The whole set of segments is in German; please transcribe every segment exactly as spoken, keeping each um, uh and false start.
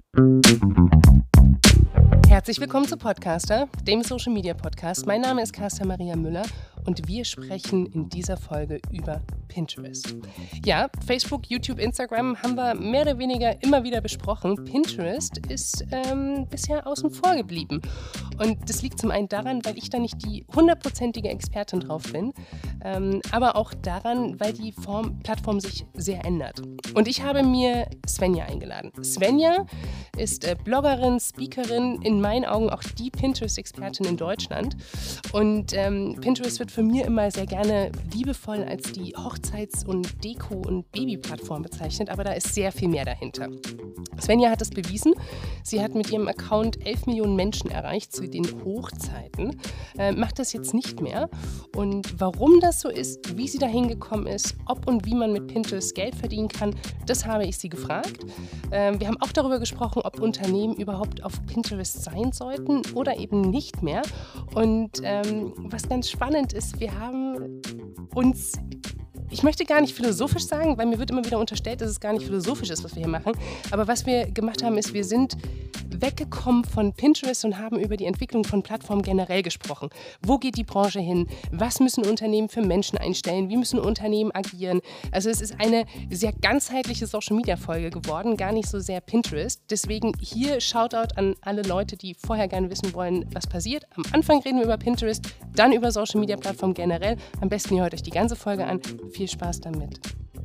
Herzlich willkommen zu Podcaster, dem Social Media Podcast. Mein Name ist Carsten Maria Müller und wir sprechen in dieser Folge über Pinterest. Ja, Facebook, YouTube, Instagram haben wir mehr oder weniger immer wieder besprochen. Pinterest ist ähm, bisher außen vor geblieben. Und das liegt zum einen daran, weil ich da nicht die hundertprozentige Expertin drauf bin, ähm, aber auch daran, weil die Form, Plattform sich sehr ändert. Und ich habe mir Svenja eingeladen. Svenja ist äh, Bloggerin, Speakerin, in meinen Augen auch die Pinterest-Expertin in Deutschland. Und ähm, Pinterest wird von mir immer sehr gerne liebevoll als die Hochzeits- und Deko- und Baby-Plattform bezeichnet, aber da ist sehr viel mehr dahinter. Svenja hat es bewiesen. Sie hat mit ihrem Account elf Millionen Menschen erreicht zu den Hochzeiten, äh, macht das jetzt nicht mehr. Und warum das so ist, wie sie dahin gekommen ist, ob und wie man mit Pinterest Geld verdienen kann, das habe ich sie gefragt. Ähm, wir haben auch darüber gesprochen, ob Unternehmen überhaupt auf Pinterest sein sollten oder eben nicht mehr. Und ähm, was ganz spannend ist, wir haben uns, ich möchte gar nicht philosophisch sagen, weil mir wird immer wieder unterstellt, dass es gar nicht philosophisch ist, was wir hier machen. Aber was wir gemacht haben, ist, wir sind weggekommen von Pinterest und haben über die Entwicklung von Plattformen generell gesprochen. Wo geht die Branche hin? Was müssen Unternehmen für Menschen einstellen? Wie müssen Unternehmen agieren? Also es ist eine sehr ganzheitliche Social-Media-Folge geworden, gar nicht so sehr Pinterest. Deswegen hier Shoutout an alle Leute, die vorher gerne wissen wollen, was passiert. Am Anfang reden wir über Pinterest, dann über Social-Media-Plattformen generell. Am besten ihr hört euch die ganze Folge an. Viel Spaß damit.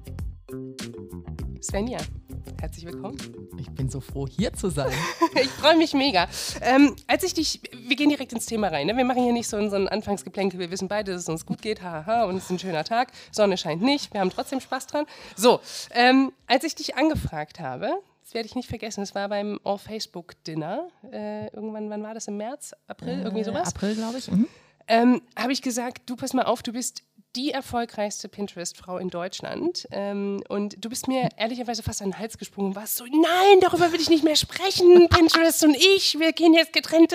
Svenja, herzlich willkommen. Ich bin so froh, hier zu sein. Ich freue mich mega. Ähm, als ich dich, wir gehen direkt ins Thema rein. Ne? Wir machen hier nicht so, so ein Anfangsgeplänkel. Wir wissen beide, dass es uns gut geht. Haha, und es ist ein schöner Tag. Sonne scheint nicht. Wir haben trotzdem Spaß dran. So, ähm, als ich dich angefragt habe, das werde ich nicht vergessen, es war beim All-Facebook-Dinner. Äh, irgendwann, wann war das? Im März? April? Äh, irgendwie sowas? April, glaube ich. Mhm. Ähm, habe ich gesagt, du pass mal auf, du bist die erfolgreichste Pinterest-Frau in Deutschland. Ähm, und du bist mir ehrlicherweise fast an den Hals gesprungen und warst so, nein, darüber will ich nicht mehr sprechen. Pinterest und ich, wir gehen jetzt getrennte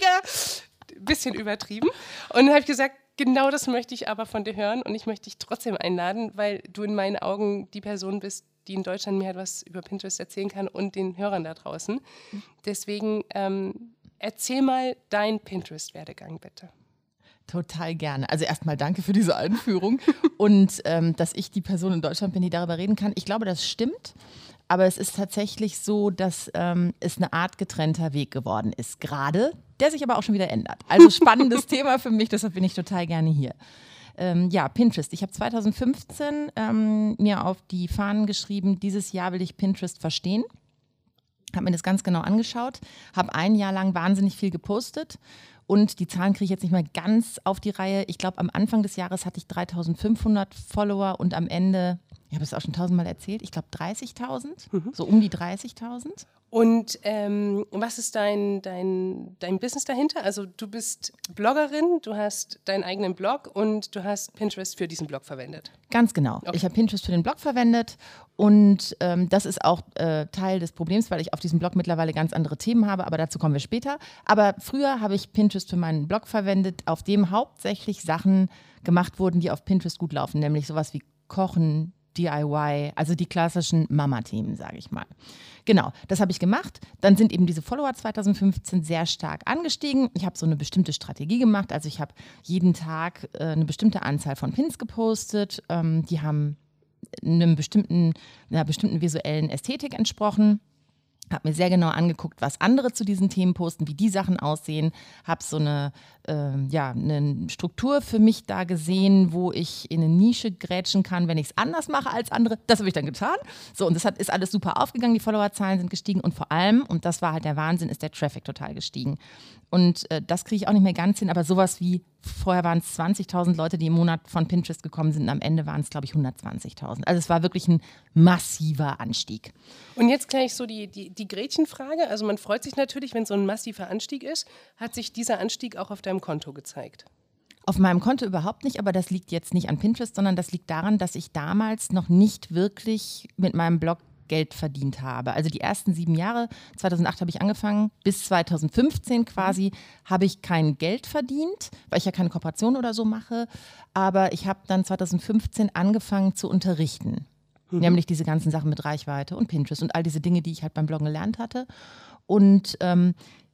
Wege. Bisschen übertrieben. Und dann habe ich gesagt, genau das möchte ich aber von dir hören und ich möchte dich trotzdem einladen, weil du in meinen Augen die Person bist, die in Deutschland mir etwas über Pinterest erzählen kann und den Hörern da draußen. Deswegen ähm, erzähl mal deinen Pinterest-Werdegang bitte. Total gerne. Also erstmal danke für diese Einführung und ähm, dass ich die Person in Deutschland bin, die darüber reden kann. Ich glaube, das stimmt, aber es ist tatsächlich so, dass ähm, es eine Art getrennter Weg geworden ist gerade, der sich aber auch schon wieder ändert. Also spannendes Thema für mich, deshalb bin ich total gerne hier. Ähm, ja, Pinterest. Ich habe zwanzig fünfzehn ähm, mir auf die Fahnen geschrieben, dieses Jahr will ich Pinterest verstehen. Habe mir das ganz genau angeschaut, habe ein Jahr lang wahnsinnig viel gepostet. Und die Zahlen kriege ich jetzt nicht mehr ganz auf die Reihe. Ich glaube, am Anfang des Jahres hatte ich dreitausendfünfhundert Follower und am Ende, ich habe es auch schon tausendmal erzählt, ich glaube dreißigtausend, mhm. so um die dreißigtausend. Und ähm, was ist dein, dein, dein Business dahinter? Also du bist Bloggerin, du hast deinen eigenen Blog und du hast Pinterest für diesen Blog verwendet. Ganz genau. Okay. Ich habe Pinterest für den Blog verwendet und ähm, das ist auch äh, Teil des Problems, weil ich auf diesem Blog mittlerweile ganz andere Themen habe, aber dazu kommen wir später. Aber früher habe ich Pinterest für meinen Blog verwendet, auf dem hauptsächlich Sachen gemacht wurden, die auf Pinterest gut laufen, nämlich sowas wie Kochen, D I Y, also die klassischen Mama-Themen, sage ich mal. Genau, das habe ich gemacht. Dann sind eben diese Follower zwanzig fünfzehn sehr stark angestiegen. Ich habe so eine bestimmte Strategie gemacht. Also ich habe jeden Tag äh, eine bestimmte Anzahl von Pins gepostet. Ähm, die haben einem bestimmten, einer bestimmten visuellen Ästhetik entsprochen. Habe mir sehr genau angeguckt, was andere zu diesen Themen posten, wie die Sachen aussehen. Habe so eine, äh, ja, eine Struktur für mich da gesehen, wo ich in eine Nische grätschen kann, wenn ich es anders mache als andere. Das habe ich dann getan. So, und das hat, ist alles super aufgegangen. Die Followerzahlen sind gestiegen und vor allem, und das war halt der Wahnsinn, ist der Traffic total gestiegen. Und äh, das kriege ich auch nicht mehr ganz hin, aber sowas wie, vorher waren es zwanzigtausend Leute, die im Monat von Pinterest gekommen sind und am Ende waren es, glaube ich, hundertzwanzigtausend. Also es war wirklich ein massiver Anstieg. Und jetzt gleich so die, die, die Gretchenfrage. Also man freut sich natürlich, wenn so ein massiver Anstieg ist. Hat sich dieser Anstieg auch auf deinem Konto gezeigt? Auf meinem Konto überhaupt nicht, aber das liegt jetzt nicht an Pinterest, sondern das liegt daran, dass ich damals noch nicht wirklich mit meinem Blog Geld verdient habe. Also die ersten sieben Jahre, zweitausendacht habe ich angefangen, bis zweitausendfünfzehn quasi, habe ich kein Geld verdient, weil ich ja keine Kooperation oder so mache. Aber ich habe dann zweitausendfünfzehn angefangen zu unterrichten. Mhm. Nämlich diese ganzen Sachen mit Reichweite und Pinterest und all diese Dinge, die ich halt beim Bloggen gelernt hatte. Und ähm,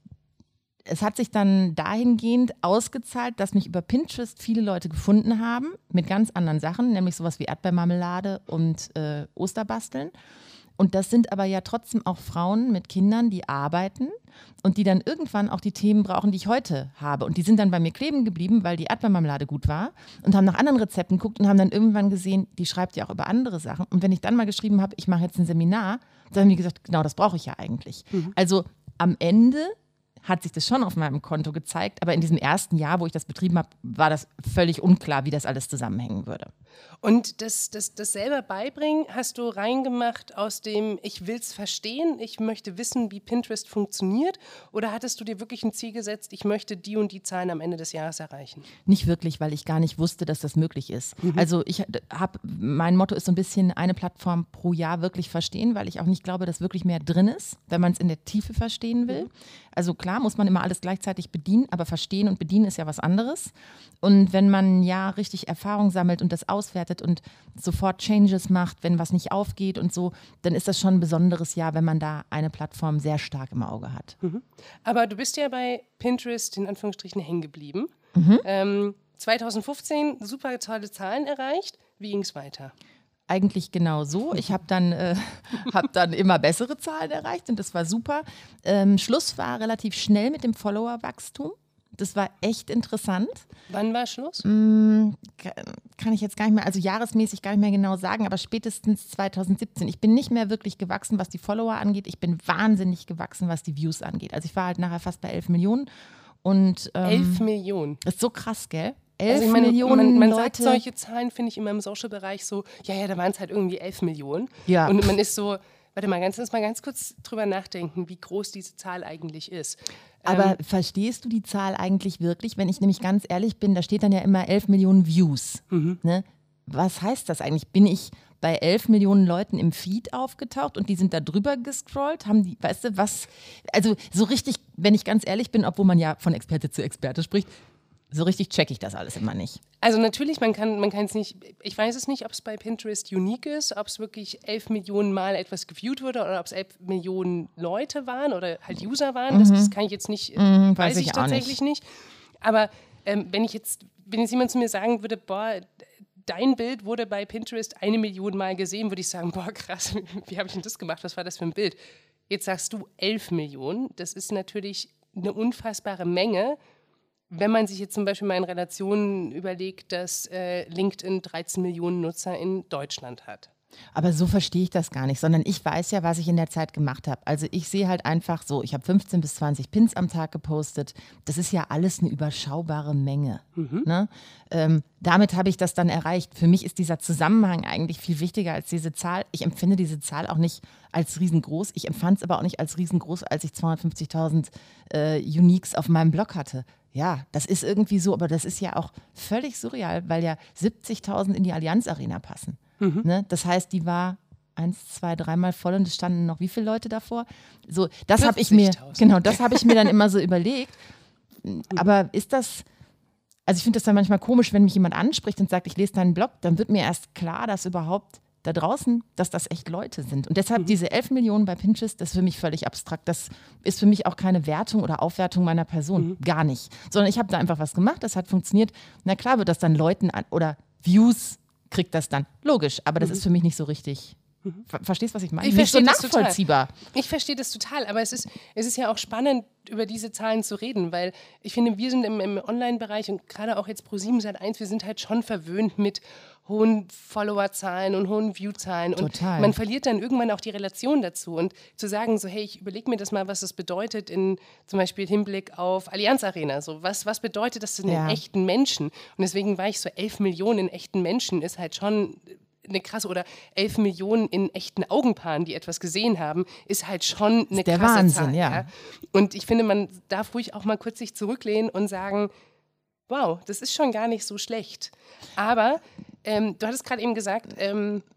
es hat sich dann dahingehend ausgezahlt, dass mich über Pinterest viele Leute gefunden haben mit ganz anderen Sachen, nämlich sowas wie Erdbeermarmelade und äh, Osterbasteln. Und das sind aber ja trotzdem auch Frauen mit Kindern, die arbeiten und die dann irgendwann auch die Themen brauchen, die ich heute habe. Und die sind dann bei mir kleben geblieben, weil die Erdbeermarmelade gut war und haben nach anderen Rezepten geguckt und haben dann irgendwann gesehen, die schreibt ja auch über andere Sachen. Und wenn ich dann mal geschrieben habe, ich mache jetzt ein Seminar, dann haben die gesagt, genau, das brauche ich ja eigentlich. Mhm. Also am Ende hat sich das schon auf meinem Konto gezeigt, aber in diesem ersten Jahr, wo ich das betrieben habe, war das völlig unklar, wie das alles zusammenhängen würde. Und das, das, das selber beibringen hast du reingemacht aus dem, ich will es verstehen, ich möchte wissen, wie Pinterest funktioniert, oder hattest du dir wirklich ein Ziel gesetzt, ich möchte die und die Zahlen am Ende des Jahres erreichen? Nicht wirklich, weil ich gar nicht wusste, dass das möglich ist. Mhm. Also ich habe, mein Motto ist so ein bisschen eine Plattform pro Jahr wirklich verstehen, weil ich auch nicht glaube, dass wirklich mehr drin ist, wenn man es in der Tiefe verstehen will. Mhm. Also klar muss man immer alles gleichzeitig bedienen, aber verstehen und bedienen ist ja was anderes. Und wenn man ja richtig Erfahrung sammelt und das auswertet und sofort Changes macht, wenn was nicht aufgeht und so, dann ist das schon ein besonderes Jahr, wenn man da eine Plattform sehr stark im Auge hat. Mhm. Aber du bist ja bei Pinterest in Anführungsstrichen hängen geblieben. Mhm. Ähm, zwanzig fünfzehn super tolle Zahlen erreicht. Wie ging es weiter? Eigentlich genau so. Ich habe dann, äh, hab dann immer bessere Zahlen erreicht und das war super. Ähm, Schluss war relativ schnell mit dem Follower-Wachstum. Das war echt interessant. Wann war Schluss? Mm, kann ich jetzt gar nicht mehr, also jahresmäßig gar nicht mehr genau sagen, aber spätestens zwanzig siebzehn. Ich bin nicht mehr wirklich gewachsen, was die Follower angeht. Ich bin wahnsinnig gewachsen, was die Views angeht. Also ich war halt nachher fast bei elf Millionen. Und, ähm, elf Millionen? Ist so krass, gell? elf also ich meine, Millionen man, man Leute. sagt solche Zahlen, finde ich, immer im Social-Bereich so, ja, ja, da waren es halt irgendwie elf Millionen. Ja. Und man ist so, warte mal, ganz, mal ganz kurz drüber nachdenken, wie groß diese Zahl eigentlich ist. Aber ähm, verstehst du die Zahl eigentlich wirklich? Wenn ich nämlich ganz ehrlich bin, da steht dann ja immer elf Millionen Views. Mhm. Ne? Was heißt das eigentlich? Bin ich bei elf Millionen Leuten im Feed aufgetaucht und die sind da drüber gescrollt? Haben die, weißt du, was? Also so richtig, wenn ich ganz ehrlich bin, obwohl man ja von Experte zu Experte spricht, so richtig checke ich das alles immer nicht. Also natürlich, man kann man kann es nicht, ich weiß es nicht, ob es bei Pinterest unique ist, ob es wirklich elf Millionen Mal etwas geviewt wurde oder ob es elf Millionen Leute waren oder halt User waren. Mhm. Das, das kann ich jetzt nicht, mhm, weiß, weiß ich ich tatsächlich nicht. nicht. Aber ähm, wenn ich jetzt, wenn jetzt jemand zu mir sagen würde, boah, dein Bild wurde bei Pinterest eine Million Mal gesehen, würde ich sagen, boah krass, wie habe ich denn das gemacht, was war das für ein Bild? Jetzt sagst du elf Millionen, das ist natürlich eine unfassbare Menge. Wenn man sich jetzt zum Beispiel mal in Relationen überlegt, dass äh, LinkedIn dreizehn Millionen Nutzer in Deutschland hat. Aber so verstehe ich das gar nicht, sondern ich weiß ja, was ich in der Zeit gemacht habe. Also ich sehe halt einfach so, ich habe fünfzehn bis zwanzig Pins am Tag gepostet. Das ist ja alles eine überschaubare Menge. Mhm. Ne? Ähm, damit habe ich das dann erreicht. Für mich ist dieser Zusammenhang eigentlich viel wichtiger als diese Zahl. Ich empfinde diese Zahl auch nicht als riesengroß. Ich empfand es aber auch nicht als riesengroß, als ich zweihundertfünfzigtausend äh, Uniques auf meinem Blog hatte. Ja, das ist irgendwie so, aber das ist ja auch völlig surreal, weil ja siebzigtausend in die Allianz Arena passen. Mhm. Ne? Das heißt, die war eins, zwei, dreimal voll und es standen noch wie viele Leute davor? So, das habe ich mir, genau, das habe ich mir dann immer so überlegt. Aber ist das, also ich finde das dann manchmal komisch, wenn mich jemand anspricht und sagt, ich lese deinen Blog, dann wird mir erst klar, dass überhaupt da draußen, dass das echt Leute sind. Und deshalb mhm. diese elf Millionen bei Pinterest, das ist für mich völlig abstrakt. Das ist für mich auch keine Wertung oder Aufwertung meiner Person. Mhm. Gar nicht. Sondern ich habe da einfach was gemacht, das hat funktioniert. Na klar wird das dann Leuten an, oder Views kriegt das dann. Logisch, aber das mhm. ist für mich nicht so richtig. Mhm. Verstehst du, was ich meine? Ich nicht so nachvollziehbar. Total. Ich verstehe das total, aber es ist, es ist ja auch spannend, über diese Zahlen zu reden, weil ich finde, wir sind im, im Online-Bereich und gerade auch jetzt ProSieben Sat eins, wir sind halt schon verwöhnt mit hohen Followerzahlen und hohen Viewzahlen. Und Total. Man verliert dann irgendwann auch die Relation dazu. Und zu sagen, so hey, ich überlege mir das mal, was das bedeutet in zum Beispiel Hinblick auf Allianz Arena. So, was, was bedeutet das denn ja. in echten Menschen? Und deswegen war ich so, elf Millionen in echten Menschen ist halt schon eine krasse, oder elf Millionen in echten Augenpaaren, die etwas gesehen haben, ist halt schon eine der krasse Wahnsinn, Zahl. Ja. Ja? Und ich finde, man darf ruhig auch mal kurz sich zurücklehnen und sagen, wow, das ist schon gar nicht so schlecht. Aber ähm, du hattest gerade eben gesagt, ähm,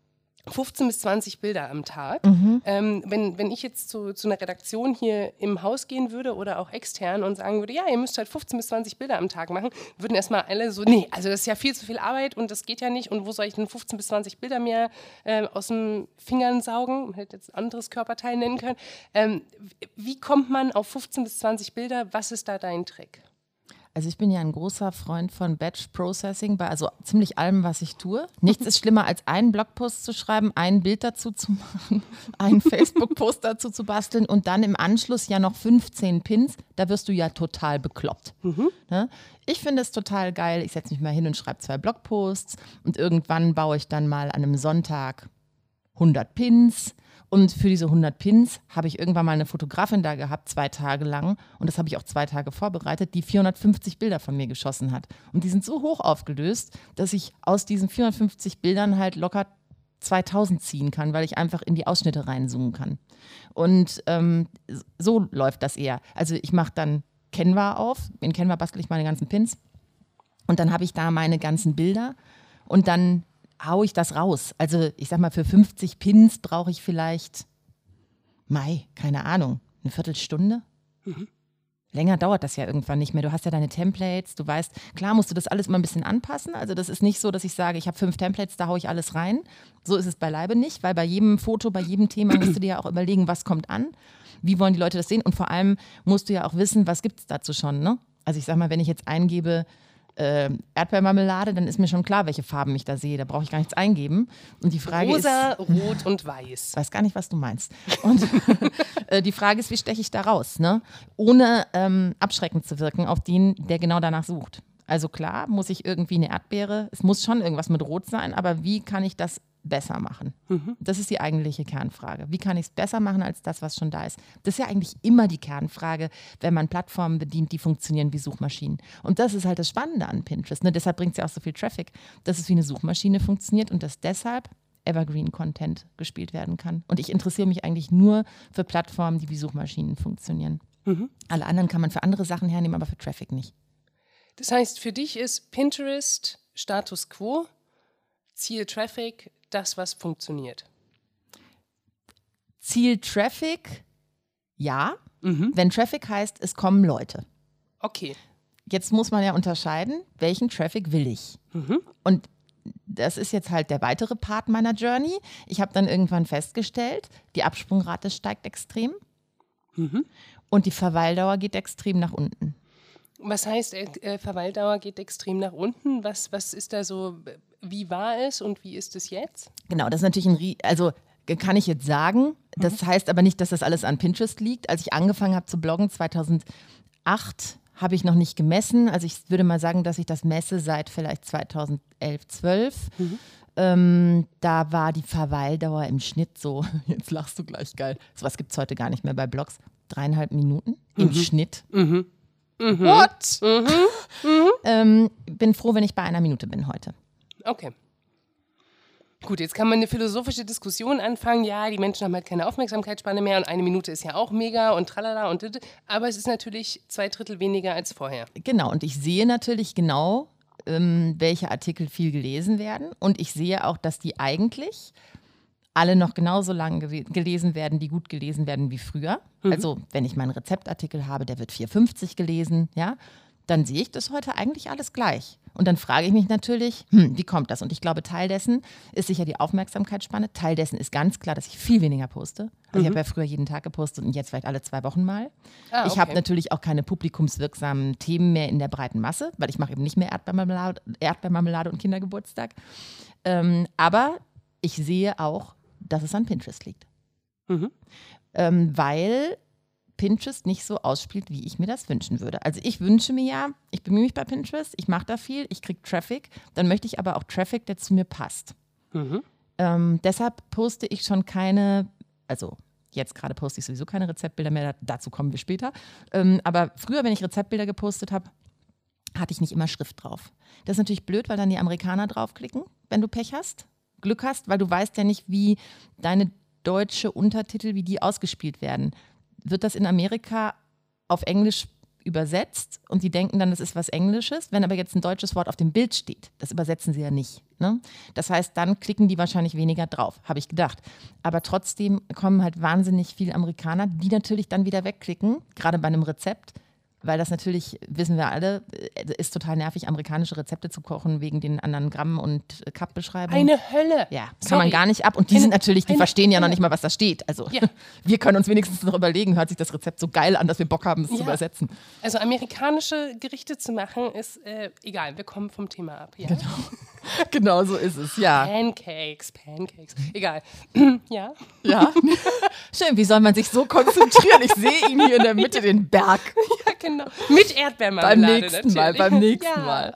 fünfzehn bis zwanzig Bilder am Tag. Mhm. Ähm, wenn, wenn ich jetzt zu, zu einer Redaktion hier im Haus gehen würde oder auch extern und sagen würde, ja, ihr müsst halt fünfzehn bis zwanzig Bilder am Tag machen, würden erstmal alle so, nee, also das ist ja viel zu viel Arbeit und das geht ja nicht und wo soll ich denn fünfzehn bis zwanzig Bilder mehr äh, aus den Fingern saugen? Man hätte jetzt ein anderes Körperteil nennen können. Ähm, wie kommt man auf fünfzehn bis zwanzig Bilder? Was ist da dein Trick? Also ich bin ja ein großer Freund von Batch Processing bei also ziemlich allem, was ich tue. Nichts ist schlimmer, als einen Blogpost zu schreiben, ein Bild dazu zu machen, einen Facebook-Post dazu zu basteln und dann im Anschluss ja noch fünfzehn Pins. Da wirst du ja total bekloppt. Mhm. Ne? Ich finde es total geil. Ich setze mich mal hin und schreibe zwei Blogposts und irgendwann baue ich dann mal an einem Sonntag hundert Pins. Und für diese hundert Pins habe ich irgendwann mal eine Fotografin da gehabt, zwei Tage lang. Und das habe ich auch zwei Tage vorbereitet, die vierhundertfünfzig Bilder von mir geschossen hat. Und die sind so hoch aufgelöst, dass ich aus diesen vierhundertfünfzig Bildern halt locker zweitausend ziehen kann, weil ich einfach in die Ausschnitte reinzoomen kann. Und ähm, so läuft das eher. Also ich mache dann Canva auf. In Canva bastel ich meine ganzen Pins. Und dann habe ich da meine ganzen Bilder. Und dann hau ich das raus. Also ich sag mal, für fünfzig Pins brauche ich vielleicht, Mai, keine Ahnung, eine Viertelstunde. Mhm. Länger dauert das ja irgendwann nicht mehr. Du hast ja deine Templates, du weißt, klar musst du das alles immer ein bisschen anpassen. Also das ist nicht so, dass ich sage, ich habe fünf Templates, da haue ich alles rein. So ist es beileibe nicht, weil bei jedem Foto, bei jedem Thema musst du dir ja auch überlegen, was kommt an, wie wollen die Leute das sehen und vor allem musst du ja auch wissen, was gibt es dazu schon. Ne? Also ich sag mal, wenn ich jetzt eingebe, Äh, Erdbeermarmelade, dann ist mir schon klar, welche Farben ich da sehe. Da brauche ich gar nichts eingeben. Und die Frage Rosa, ist, Rot und Weiß. Ich weiß gar nicht, was du meinst. Und äh, die Frage ist, wie steche ich da raus, ne? Ohne ähm, abschreckend zu wirken auf den, der genau danach sucht. Also klar, muss ich irgendwie eine Erdbeere, es muss schon irgendwas mit Rot sein, aber wie kann ich das besser machen? Mhm. Das ist die eigentliche Kernfrage. Wie kann ich es besser machen als das, was schon da ist? Das ist ja eigentlich immer die Kernfrage, wenn man Plattformen bedient, die funktionieren wie Suchmaschinen. Und das ist halt das Spannende an Pinterest. Ne? Deshalb bringt es ja auch so viel Traffic, dass es wie eine Suchmaschine funktioniert und dass deshalb Evergreen-Content gespielt werden kann. Und ich interessiere mich eigentlich nur für Plattformen, die wie Suchmaschinen funktionieren. Mhm. Alle anderen kann man für andere Sachen hernehmen, aber für Traffic nicht. Das heißt, für dich ist Pinterest Status Quo, Ziel Traffic, das, was funktioniert. Ziel Traffic, ja. Mhm. Wenn Traffic heißt, es kommen Leute. Okay. Jetzt muss man ja unterscheiden, welchen Traffic will ich. Mhm. Und das ist jetzt halt der weitere Part meiner Journey. Ich habe dann irgendwann festgestellt, die Absprungrate steigt extrem mhm. und die Verweildauer geht extrem nach unten. Was heißt, äh, Verweildauer geht extrem nach unten? Was, was ist da so, wie war es und wie ist es jetzt? Genau, das ist natürlich ein, Rie- also kann ich jetzt sagen, das mhm. heißt aber nicht, dass das alles an Pinterest liegt. Als ich angefangen habe zu bloggen, zweitausendacht, habe ich noch nicht gemessen. Also ich würde mal sagen, dass ich das messe seit vielleicht zweitausendelf, zwölf. Mhm. Ähm, da war die Verweildauer im Schnitt so, jetzt lachst du gleich, geil, sowas gibt es heute gar nicht mehr bei Blogs, dreieinhalb Minuten mhm. im Schnitt. Mhm. Mhm. What? Mhm. Mhm. ähm, bin froh, wenn ich bei einer Minute bin heute. Okay. Gut, jetzt kann man eine philosophische Diskussion anfangen. Ja, die Menschen haben halt keine Aufmerksamkeitsspanne mehr und eine Minute ist ja auch mega und tralala und dit. Aber es ist natürlich zwei Drittel weniger als vorher. Genau, und ich sehe natürlich genau, ähm, welche Artikel viel gelesen werden. Und ich sehe auch, dass die eigentlich alle noch genauso lang ge- gelesen werden, die gut gelesen werden wie früher. Mhm. Also wenn ich meinen Rezeptartikel habe, der wird vier fünfzig gelesen, ja, dann sehe ich das heute eigentlich alles gleich. Und dann frage ich mich natürlich, hm, wie kommt das? Und ich glaube, Teil dessen ist sicher die Aufmerksamkeitsspanne. Teil dessen ist ganz klar, dass ich viel weniger poste. Also mhm. ich habe ja früher jeden Tag gepostet und jetzt vielleicht alle zwei Wochen mal. Ah, okay. Ich habe natürlich auch keine publikumswirksamen Themen mehr in der breiten Masse, weil ich mache eben nicht mehr Erdbeermarmelade, Erdbeermarmelade und Kindergeburtstag. Ähm, aber ich sehe auch, dass es an Pinterest liegt. Mhm. Ähm, weil Pinterest nicht so ausspielt, wie ich mir das wünschen würde. Also ich wünsche mir ja, ich bemühe mich bei Pinterest, ich mache da viel, ich kriege Traffic, dann möchte ich aber auch Traffic, der zu mir passt. Mhm. Ähm, deshalb poste ich schon keine, also jetzt gerade poste ich sowieso keine Rezeptbilder mehr, dazu kommen wir später. Ähm, aber früher, wenn ich Rezeptbilder gepostet habe, hatte ich nicht immer Schrift drauf. Das ist natürlich blöd, weil dann die Amerikaner draufklicken, wenn du Pech hast. Glück hast, weil du weißt ja nicht, wie deine deutsche Untertitel, wie die ausgespielt werden. Wird das in Amerika auf Englisch übersetzt und die denken dann, das ist was Englisches. Wenn aber jetzt ein deutsches Wort auf dem Bild steht, das übersetzen sie ja nicht. Ne? Das heißt, dann klicken die wahrscheinlich weniger drauf, habe ich gedacht. Aber trotzdem kommen halt wahnsinnig viele Amerikaner, die natürlich dann wieder wegklicken, gerade bei einem Rezept. Weil das natürlich, wissen wir alle, ist total nervig, amerikanische Rezepte zu kochen wegen den anderen Gramm- und Cup-Beschreibungen. Eine Hölle. Ja, kann Sorry. man gar nicht ab. Und die Eine, sind natürlich, die eine, verstehen ja noch eine. nicht mal, was da steht. Also Ja. wir können uns wenigstens noch überlegen, hört sich das Rezept so geil an, dass wir Bock haben, es Ja. zu übersetzen. Also amerikanische Gerichte zu machen, ist äh, egal, wir kommen vom Thema ab. Ja? Genau. Genau so ist es, ja. Pancakes, Pancakes, egal. Ja. Ja. Schön, wie soll man sich so konzentrieren? Ich sehe ihn hier in der Mitte, den Berg. Ja, genau. Mit Erdbeermarmelade Beim nächsten natürlich. Mal, beim nächsten ja. Mal.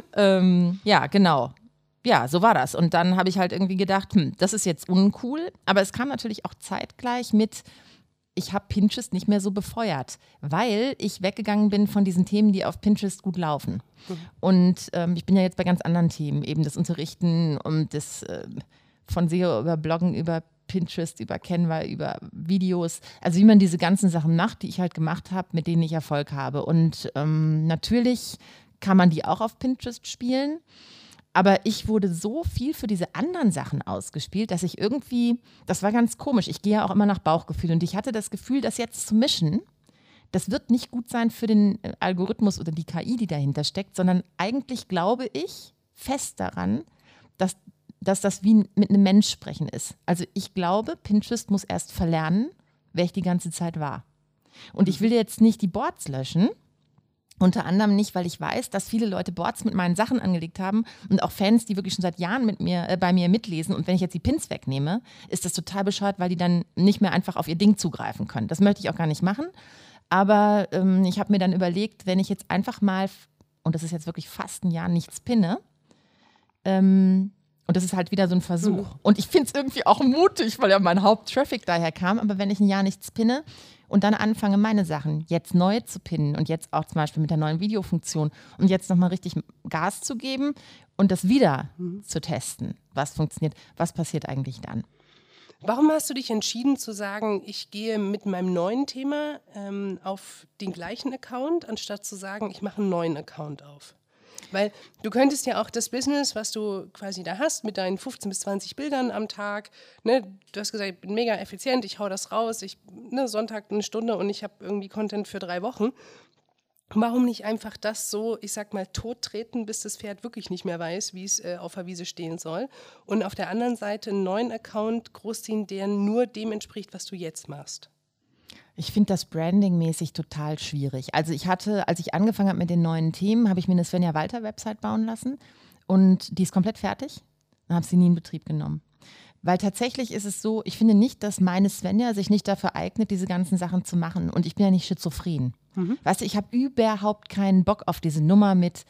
Ähm, ja, genau. Ja, so war das. Und dann habe ich halt irgendwie gedacht, hm, das ist jetzt uncool. Aber es kam natürlich auch zeitgleich mit, ich habe Pinterest nicht mehr so befeuert, weil ich weggegangen bin von diesen Themen, die auf Pinterest gut laufen. Mhm. Und ähm, ich bin ja jetzt bei ganz anderen Themen, eben das Unterrichten und das äh, von S E O über Bloggen, über Pinterest, über Canva, über Videos. Also wie man diese ganzen Sachen macht, die ich halt gemacht habe, mit denen ich Erfolg habe. Und ähm, natürlich kann man die auch auf Pinterest spielen. Aber ich wurde so viel für diese anderen Sachen ausgespielt, dass ich irgendwie, das war ganz komisch, ich gehe ja auch immer nach Bauchgefühl und ich hatte das Gefühl, das jetzt zu mischen, das wird nicht gut sein für den Algorithmus oder die K I, die dahinter steckt, sondern eigentlich glaube ich fest daran, dass, dass das wie mit einem Mensch sprechen ist. Also ich glaube, Pinterest muss erst verlernen, wer ich die ganze Zeit war. Und ich will jetzt nicht die Boards löschen, unter anderem nicht, weil ich weiß, dass viele Leute Boards mit meinen Sachen angelegt haben und auch Fans, die wirklich schon seit Jahren mit mir, äh, bei mir mitlesen. Und wenn ich jetzt die Pins wegnehme, ist das total bescheuert, weil die dann nicht mehr einfach auf ihr Ding zugreifen können. Das möchte ich auch gar nicht machen. Aber ähm, ich habe mir dann überlegt, wenn ich jetzt einfach mal, und das ist jetzt wirklich fast ein Jahr, nichts pinne, ähm, und das ist halt wieder so ein Versuch. Mhm. Und ich finde es irgendwie auch mutig, weil ja mein Haupttraffic daher kam. Aber wenn ich ein Jahr nichts pinne und dann anfange, meine Sachen jetzt neu zu pinnen und jetzt auch zum Beispiel mit der neuen Videofunktion und jetzt nochmal richtig Gas zu geben und das wieder mhm. zu testen, was funktioniert, was passiert eigentlich dann? Warum hast du dich entschieden zu sagen, ich gehe mit meinem neuen Thema ähm, auf den gleichen Account, anstatt zu sagen, ich mache einen neuen Account auf? Weil du könntest ja auch das Business, was du quasi da hast, mit deinen fünfzehn bis zwanzig Bildern am Tag, ne, du hast gesagt, ich bin mega effizient, ich hau das raus, ich, ne, Sonntag eine Stunde und ich habe irgendwie Content für drei Wochen. Warum nicht einfach das so, ich sag mal, tottreten, bis das Pferd wirklich nicht mehr weiß, wie es äh, auf der Wiese stehen soll? Und auf der anderen Seite einen neuen Account großziehen, der nur dem entspricht, was du jetzt machst? Ich finde das brandingmäßig total schwierig. Also ich hatte, als ich angefangen habe mit den neuen Themen, habe ich mir eine Svenja Walter Website bauen lassen und die ist komplett fertig und habe sie nie in Betrieb genommen. Weil tatsächlich ist es so, ich finde nicht, dass meine Svenja sich nicht dafür eignet, diese ganzen Sachen zu machen. Und ich bin ja nicht schizophren. Mhm. Weißt du, ich habe überhaupt keinen Bock auf diese Nummer mit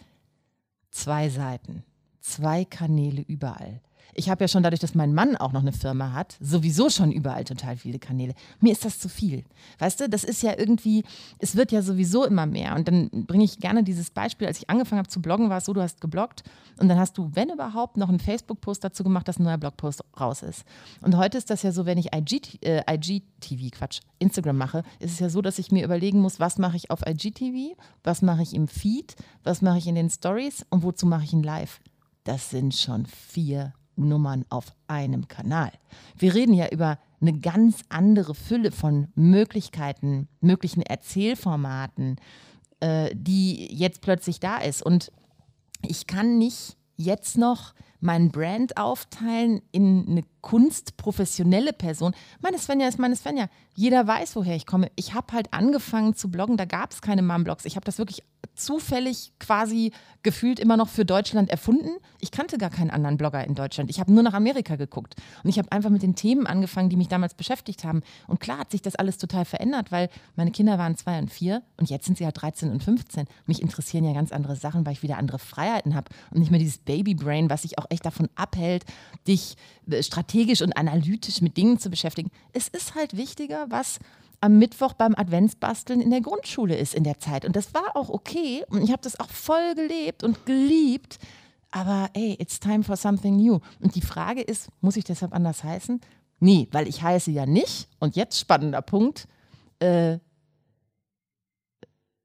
zwei Seiten, zwei Kanäle überall. Ich habe ja schon dadurch, dass mein Mann auch noch eine Firma hat, sowieso schon überall total viele Kanäle. Mir ist das zu viel. Weißt du, das ist ja irgendwie, es wird ja sowieso immer mehr. Und dann bringe ich gerne dieses Beispiel, als ich angefangen habe zu bloggen, war es so, du hast gebloggt und dann hast du, wenn überhaupt, noch einen Facebook-Post dazu gemacht, dass ein neuer Blogpost raus ist. Und heute ist das ja so, wenn ich I G, äh, I G T V, Quatsch, Instagram mache, ist es ja so, dass ich mir überlegen muss, was mache ich auf I G T V, was mache ich im Feed, was mache ich in den Stories und wozu mache ich ein Live. Das sind schon vier Nummern auf einem Kanal. Wir reden ja über eine ganz andere Fülle von Möglichkeiten, möglichen Erzählformaten, äh, die jetzt plötzlich da ist. Und ich kann nicht jetzt noch mein Brand aufteilen in eine kunstprofessionelle Person. Meine Svenja ist meine Svenja. Jeder weiß, woher ich komme. Ich habe halt angefangen zu bloggen, da gab es keine Mom-Blogs. Ich habe das wirklich zufällig quasi gefühlt immer noch für Deutschland erfunden. Ich kannte gar keinen anderen Blogger in Deutschland. Ich habe nur nach Amerika geguckt. Und ich habe einfach mit den Themen angefangen, die mich damals beschäftigt haben. Und klar hat sich das alles total verändert, weil meine Kinder waren zwei und vier und jetzt sind sie halt dreizehn und fünfzehn. Mich interessieren ja ganz andere Sachen, weil ich wieder andere Freiheiten habe und nicht mehr dieses Babybrain, was sich auch echt davon abhält, dich strategisch und analytisch mit Dingen zu beschäftigen. Es ist halt wichtiger, was am Mittwoch beim Adventsbasteln in der Grundschule ist in der Zeit. Und das war auch okay und ich habe das auch voll gelebt und geliebt. Aber ey, it's time for something new. Und die Frage ist, muss ich deshalb anders heißen? Nee, weil ich heiße ja nicht. Und jetzt spannender Punkt. Äh,